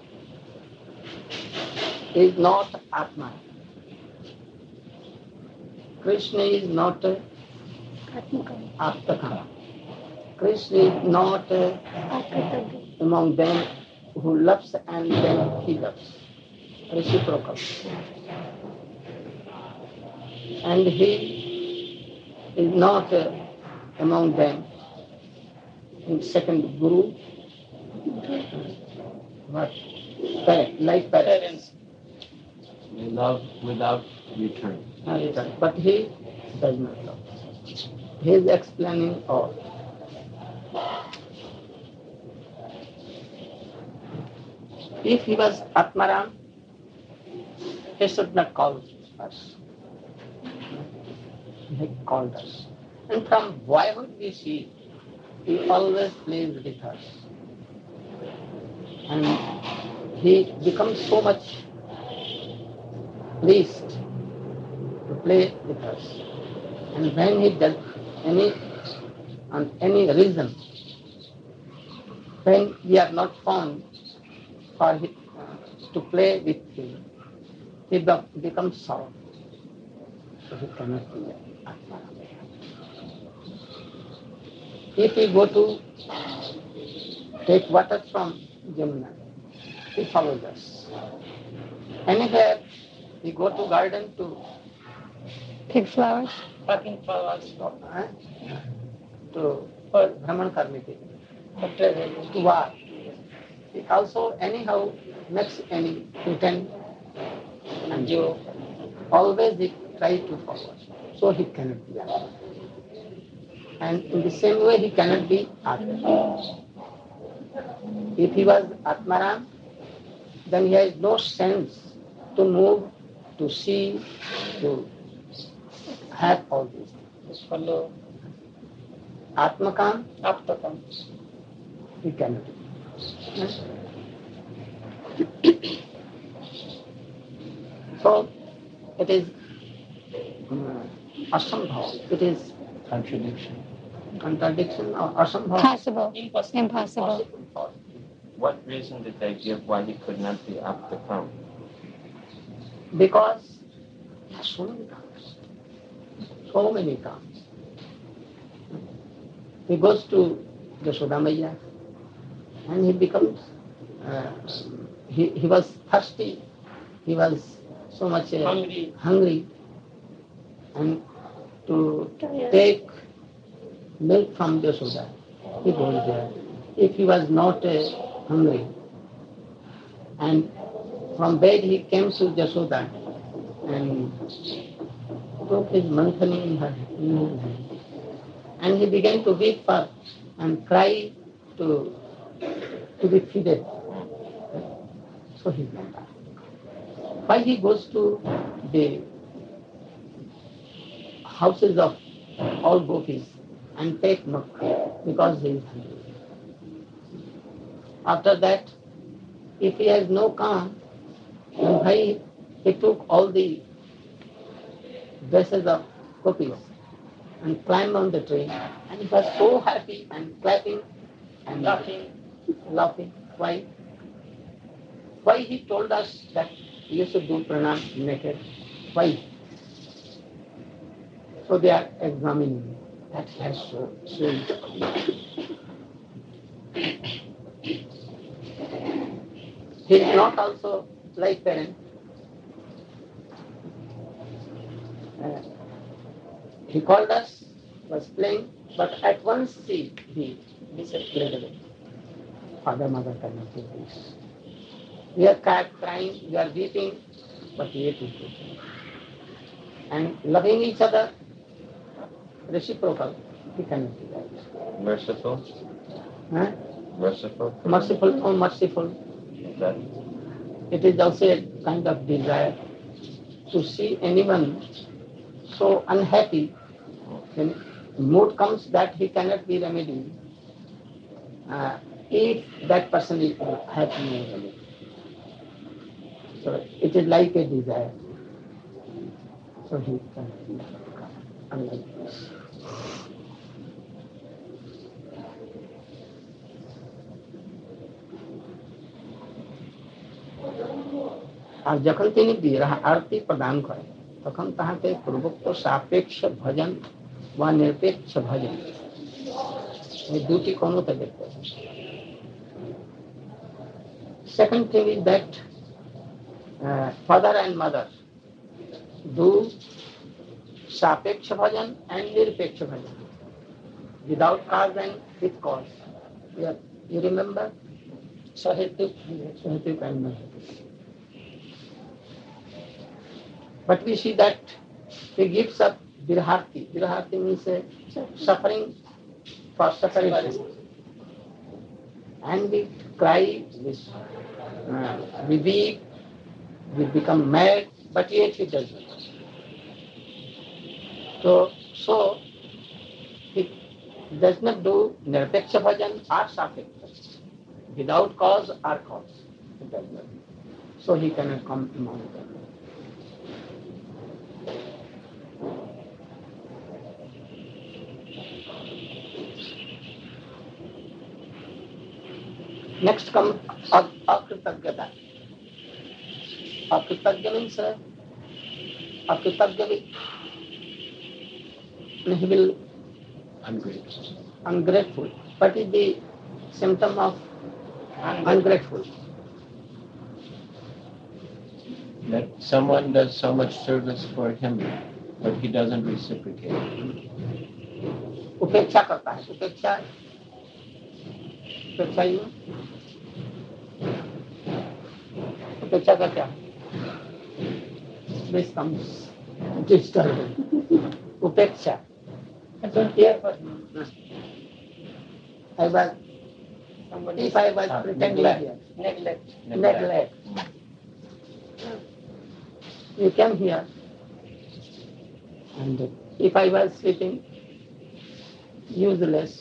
is not Atma. Krishna is not Atmakam. Krishna is not among them who loves and then he loves. Reciprocal. And he is not among them in second guru. What? Like parents. They love without return. But he does not love. He is explaining all. If he was Atmaram, he should not call us. He called us. And from boyhood we see, he always plays with us. And he becomes so much pleased to play with us. And when he does any reason, when we are not found for him, to play with him, he becomes sour. So he cannot be Atmaram. If we go to take water from Jamuna, he follows us. Anywhere we go to garden to Pick flowers? Fucking flowers. to Brahman Karmi to war. He also anyhow makes any pretend and joke. Always he tries to follow us. So he cannot be Atmaram. And in the same way he cannot be Atmaram. If he was Atmaram, then he has no sense to move, to see, to have all these things. Follow Atmakam, Aptakam. he cannot. So it is asambhav, it is Contradiction. Contradiction or asambhav. Possible. Impossible. Impossible. Thought. What reason did they give why he could not be up to come? Because he has so many comes. So many comes. He goes to Yashoda Maiya and he becomes, he was thirsty, he was so much hungry and to take milk from Yashoda, he goes there. If he was not hungry and from bed he came to Yashoda and took his manthani in his hand. And he began to weep for and cry to be feeded. So he went out. Why he goes to the houses of all gopis and take milk? Because he is hungry. After that, if he has no calm, then why he took all the dresses of gopis and climbed on the tree, and he was so happy and clapping and laughing. Why? Why he told us that you should do pranam naked? Why? So they are examining that he has so. He is not also like parent. He called us, was playing, but at once he disappeared away. Father, mother cannot do this. We are crying, we are weeping, but yet we do. And loving each other, reciprocal, he cannot do that. Merciful? Huh? Merciful? Merciful or merciful. That It is also a kind of desire to see anyone so unhappy. When mood comes that he cannot be remedied, if that person is happy no remedy. So it is like a desire. So he cannot be unlike this. আর যখন তিনি বিরহ আরতি প্রদান করেন তখন তাহাকে পূর্বোক্ত সাপেক্ষ ভজন বা নিরপেক্ষ ভজন এই দুটি কোনতে দেখতে হবে। Second thing is that father and mother do sapeksha bhajan and nirpeksha bhajan without cause and with cause. You remember? Sahetuk and Mahetuk. But we see that he gives up virharti. Virharti means suffering for suffering. And we cry, we weep, we become mad, but yet he does not. So he does not do nirpeksha bhajan or sapeksha, without cause or cause. He does not. So he cannot come among them. Next comes akritagata. Akritagya means akritagya he will ungrateful. What is the symptom of ungrateful? that someone does so much service for him, but he doesn't reciprocate. उपेक्षा करता है। उपेक्षा उपेक्षा का क्या? This comes disturbing. Upeksha. I don't care for him. If I was pretending here. Neglect. You came here, and if I was sleeping, useless,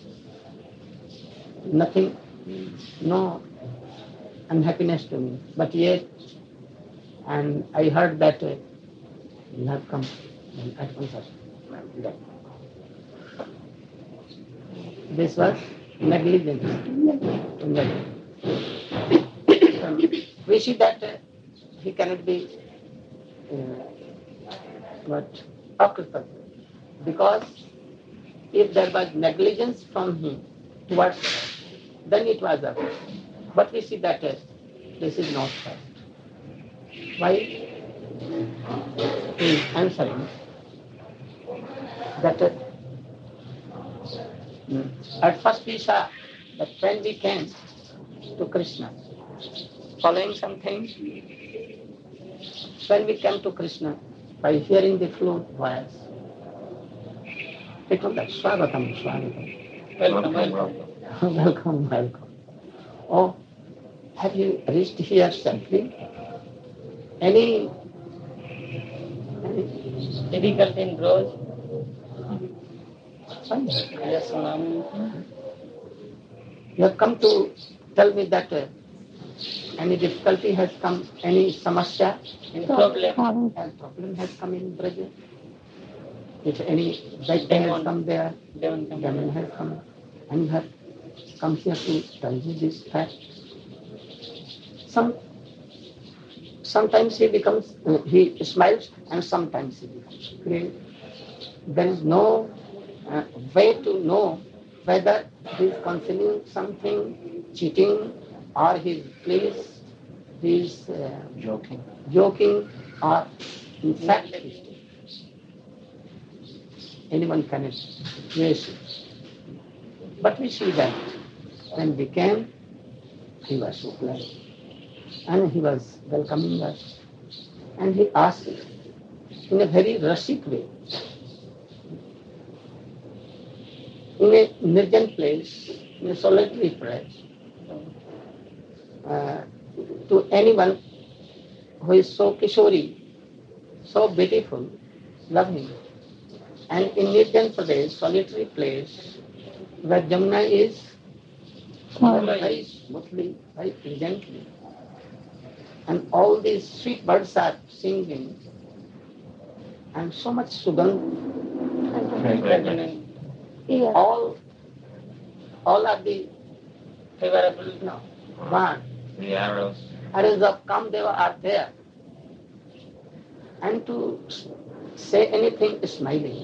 nothing, no unhappiness to me. But yet, and I heard that you have come, and at once I left. This was negligence. We see that he cannot be Akritagya. Because if there was negligence from him towards us, then it was Akritagya. But we see that this is not right. Why? He is answering that at first we saw that when we came to Krishna, following something, when we came to Krishna, by hearing the flute voice, he told that Swagatam, Swagatam. Welcome. Welcome, welcome. Oh, have you reached here safely? Any Difficulty in growth. yes, ma'am. you have come to tell me that any difficulty has come, any samasya, any Problem. problem has come in Braja. If any bad has come there, demon has come, and you have come here to tell you this fact. Sometimes he becomes, he smiles, and sometimes he becomes grave. There is no way to know whether he is concealing something, cheating, or he is pleased, he is joking, or in fact anyone cannot trace it. But we see that when we came, he was so glad. And he was welcoming us. And he asked in a very rustic way, in a nirjan place, in a solitary place, to anyone who is so kishori, so beautiful, loving. And in nirjan place, solitary place, where Jamuna is very smoothly, very pleasantly, and all these sweet birds are singing, and so much sugandh, Yeah. all are the favorable one. The arrows. Arrows of Kamdeva are there. And to say anything smiling,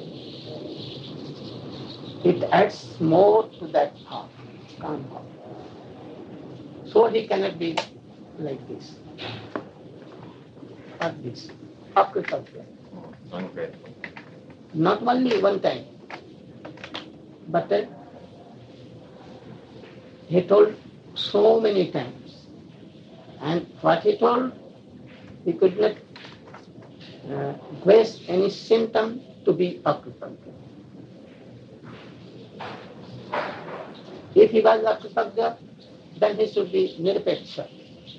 it adds more to that heart, calm heart. So he cannot be like this. Like this. Akritagya. Ungrateful. Not only one time, but he told so many times. And what he told, he could not waste any symptom to be Akritagya. If he was Akritagya, then he should be Nirpeksha.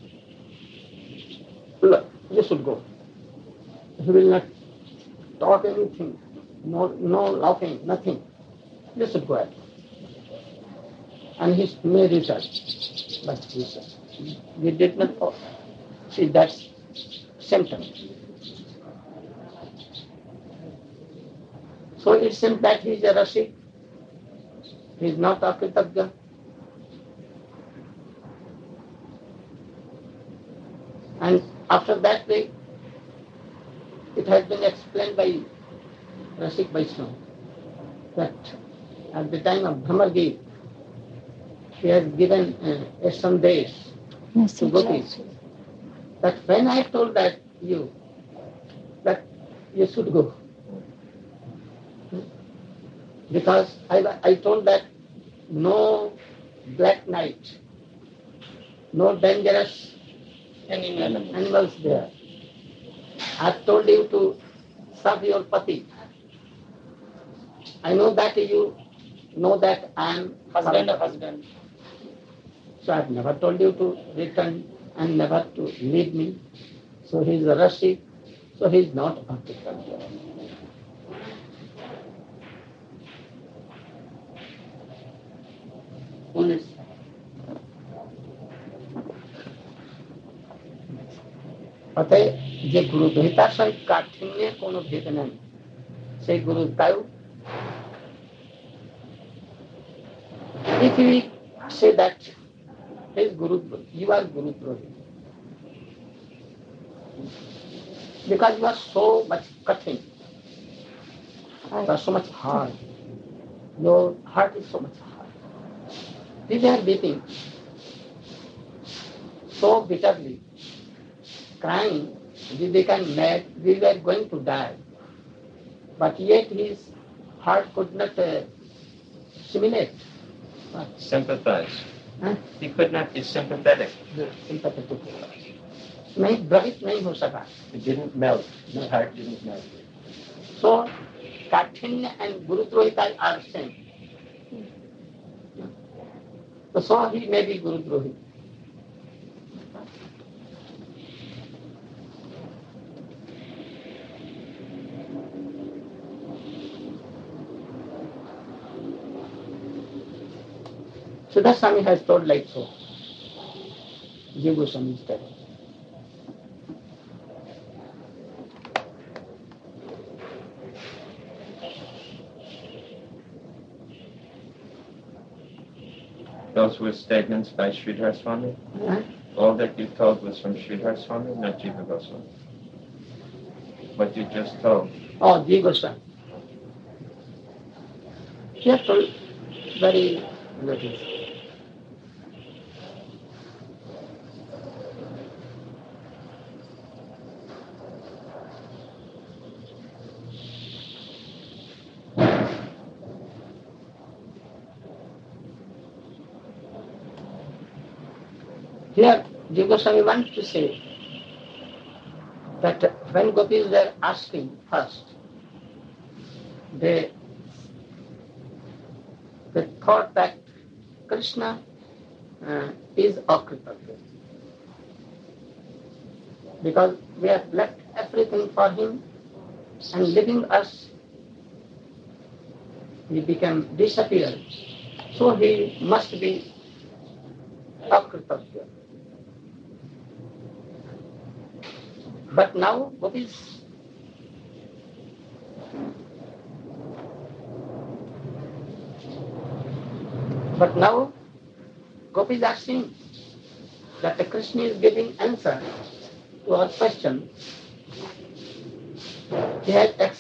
Look, you should go. He will not talk anything, no laughing, nothing. You should go ahead. And he may return. But he did not see that symptom. So it seems that he is a Rasik. He is not Akritagya. And after that way, it has been explained by Rasik Vaishnava that at the time of Brahmagir, he has given a sandesh to gopis that when I told that you should go, because I told that no black night, no dangerous animals there. I told you to serve your pati. I know that you know that I am Husband of husband. So I have never told you to return and never to leave me. So he is a Rashik, so he is not Akritagya. অতএব যে গুরু ভেতার সহিত কাঠিন্যের কোনো ভেদ নেই, সেই গুরু তাও If we say that his Guru, you are Guru Drohi, because you are so much cutting, you are so much hard, your heart is so much hard. We were beating so bitterly, crying, we became mad, we were going to die. But yet his heart could not simulate. Sympathize. Huh? He could not be sympathetic. Sympathetic. नहीं द्रवित नहीं हो सका. It didn't melt. His heart didn't melt. So Kathanya and Gurudrohita are same. So he may be Gurudrohi. Siddhartha Swami has told like so. Jiva Goswami is telling. Those were statements by Sridhar Swami. Huh? All that you told was from Sridhar Swami, not Jiva Goswami. What you just told. Oh, Jiva Goswami. He has told very notice. Here, Jiva Goswami wants to say that when gopis were asking first, they thought that Krishna is Akritagya. Because we have left everything for him and leaving us, he became disappeared. So he must be Akritagya. But now gopis are seeing that the Krishna is giving answer to our question. He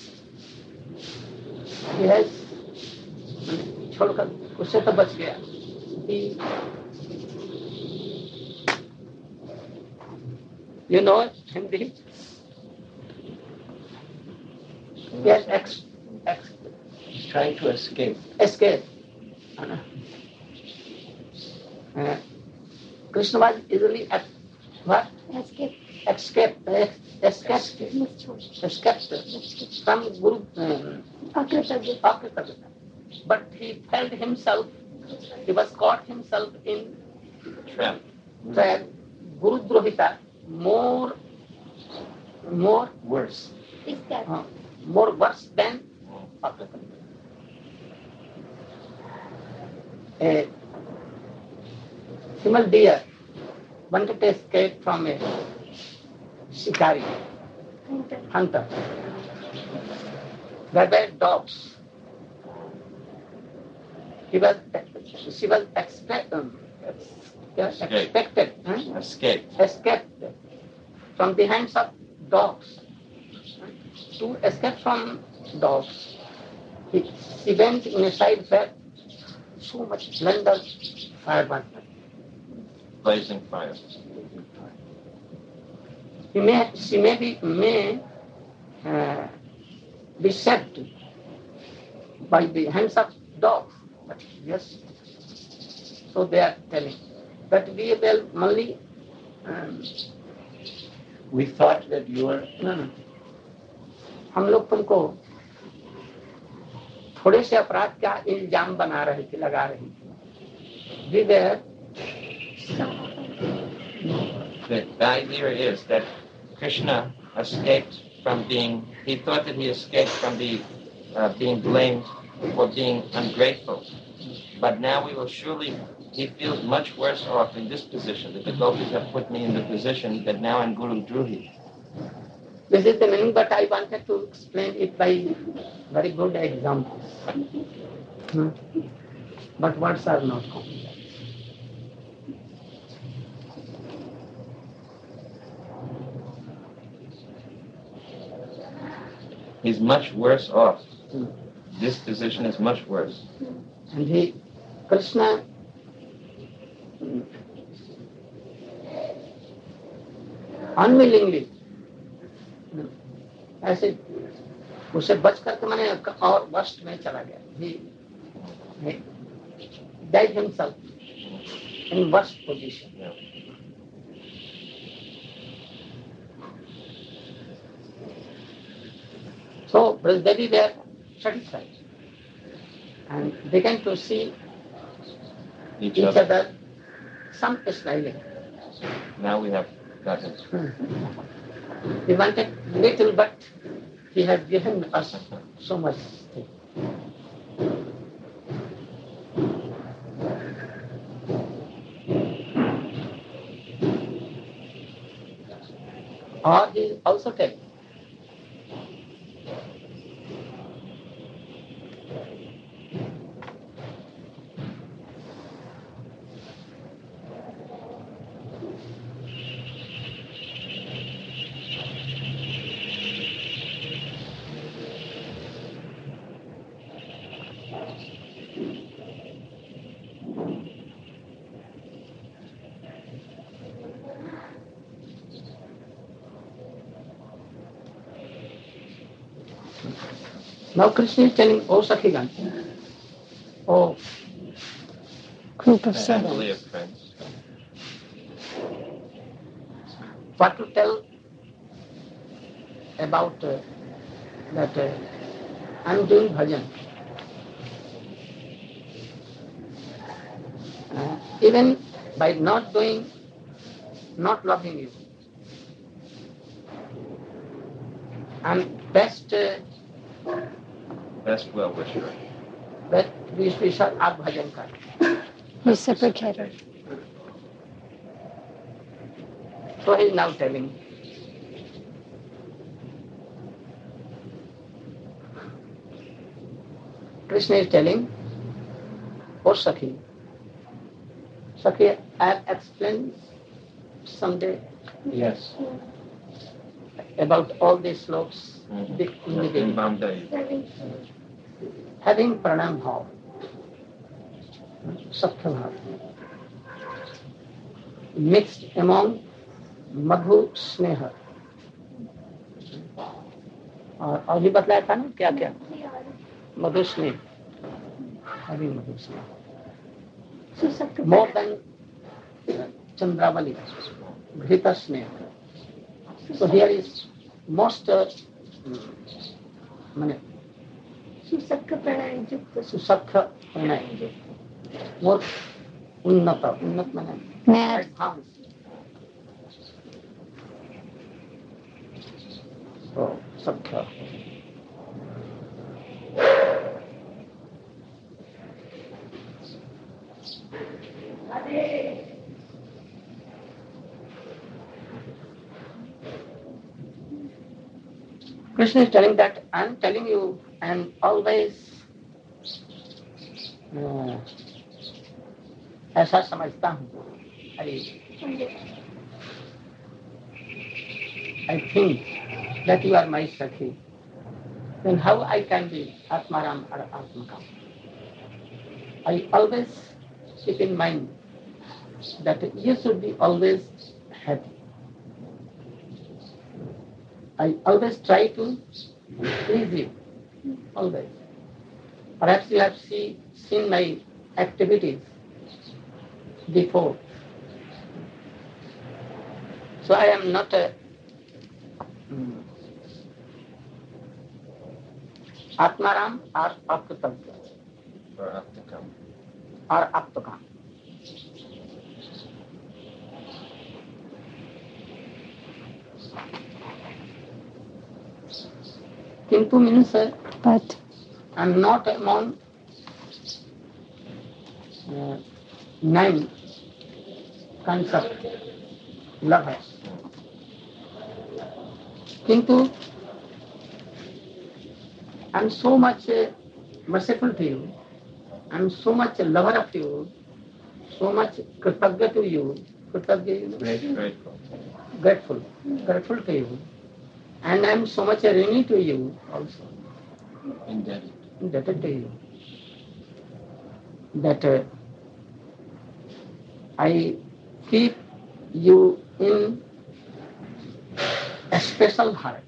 has छोड़कर उससे तो बच गया. You know Hindi? Yes, He's trying to escape. Escape. Krishna was easily escaped from Guru Akritagya. But he felt himself, he was caught himself in Trap. Guru Drohita, more Worse. more worse than Akritagya. A female deer wanted to escape from a shikari, hunter. There were dogs. She was expected escaped from the hands of dogs. To escape from dogs, she went in a side where so much splendor fire burnt. Blazing fire. She may be saved by the hands of dogs. But yes, so they are telling that we will only. We thought that you were. No. हम लोग तुमको थोड़े से अपराध का इल्जाम बना रहे थे, लगा रहे थे. We were. The idea is that Krishna escaped from being. He thought that he escaped from being blamed for being ungrateful. But now we will surely. He feels much worse off in this position. That the gopis have put me in the position that now I'm Guru Druhi. This is the meaning, but I wanted to explain it by very good examples. but words are not common. He's much worse off. This position is much worse. And Krishna unwillingly ऐसे उसे बच करके मैंने और worst में चला गया. He died himself in worst position. Yeah. So Brajdevi were satisfied and began to see Each each other. other, some smiling. Now we have got it. We wanted little, but he has given us so much thing. Or he also telling, now Krishna is telling, oh Sakhigan, oh Group of Family of servants. friends. what to tell about that I'm doing bhajan. Even by not doing, not loving you, I'm best Best well-wisher. that we shall aap bhajan kar. Reciprocated. So he is now telling. Krishna is telling, oh Sakhi, Sakhi, I have explained someday Yes. about all these slokas in the In beginning. Bombay. Having pranam bhav, sakhya bhav, mixed among madhu sneha. और अभी बतलाया था ना क्या क्या मधु स्नेह, having मधु स्नेह, more than Chandravali, Ghita Sneha. So here is most सुसख्य Pranay युक्त susakha pranay, more unnata, unnat mane Mad. advanced. So sakha. Krishna is telling that I am telling you and always ऐसा समझता हूँ. I think that you are my Sakhi. Then how I can be Atmaram or Atmakam? I always keep in mind that you should be always happy. I always try to please you, always. Perhaps you have seen my activities before. So I am not a Atmaram or Aptatavya Or up to come. or Aptakam. Kintu means But I am not among 9 kinds of lovers. Kintu I am so much merciful to you I'm so much a lover of you, so much kritagya to you, kritagya, you know, Grateful. grateful to you, and I'm so much a rini to you also, indebted to you, that I keep you in a special heart.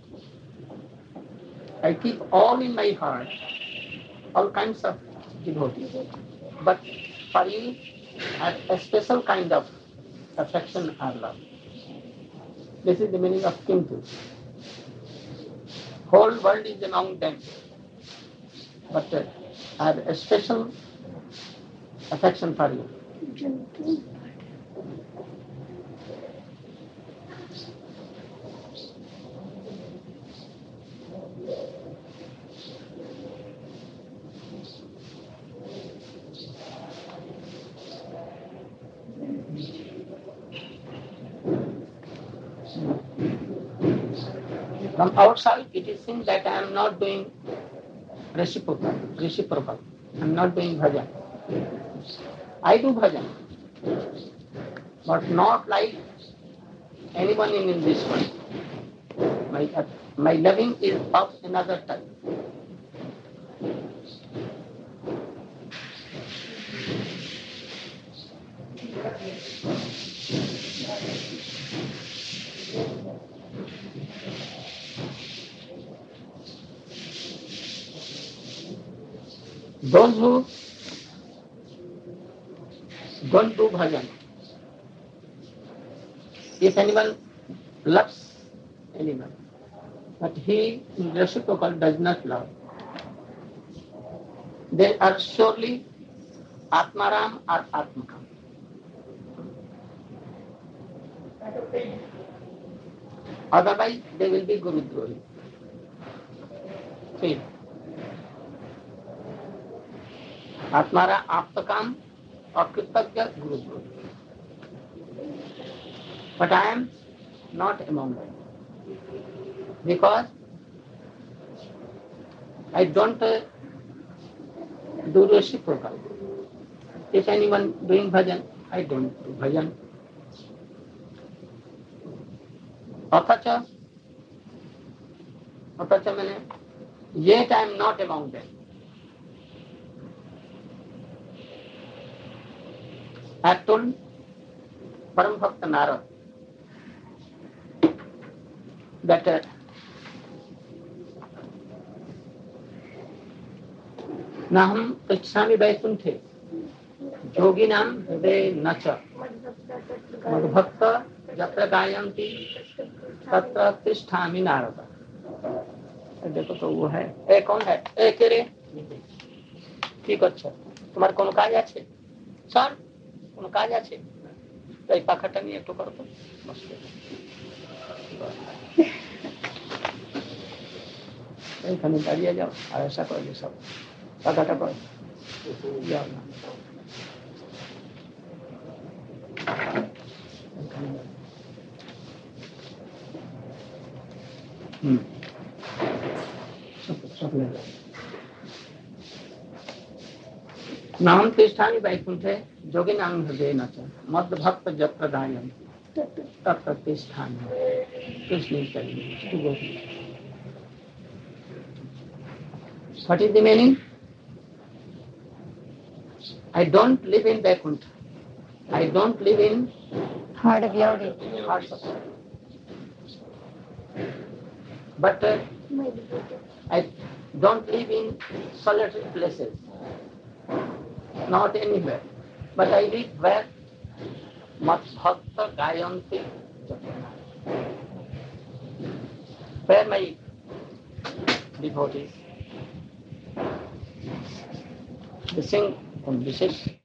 I keep all in my heart, all kinds of devotees. But for you, I have a special kind of affection or love. This is the meaning of kintu. Whole world is among them. But I have a special affection for you. From outside, it is seen that I am not doing reciprocal. I am not doing bhajan. I do bhajan, but not like anyone in this world. My loving is of another type. Those who don't do bhajan, if anyone loves anyone, but he in reciprocal does not love, they are surely Atmaram or Atmakam. Otherwise, they will be Guru Drohi. See, Atmara, Aptakam, or Kritagya, Guru Drohi. But I am not among them. Because I don't do reciprocal. If anyone doing bhajan, I don't do bhajan. Atacha means, yet I am not among them. I told Param Bhakta Narad that Naham Tachami Vaikunthe Yoginam Hriday Nacha Madhbhakta Jatra Gayanti Tatra Tisthami Narada. देखो तो वो है ए कौन है ए के रे ठीक अच्छा तुम्हारे कोनो काज আছে স্যার কোনো কাজ আছে এই পাখাটা নিয়ে একটু করো তো এইখানে দাঁড়িয়ে যাও আর আশা করলে সব পাখাটা করো যাও না नाम तिष्ठामि वैकुंठे योगिनां हृदयेन च मद्भक्त जप्रदायं तत्र तिष्ठामि. Krishna is telling me to go. What is the meaning? I don't live in Vaikuntha. I don't live in Heart of Yogi. hearts of. But I don't live in solitary places. Not anywhere. But I live where Madhbhakta Gayanti, where my devotees, they sing on Vishesh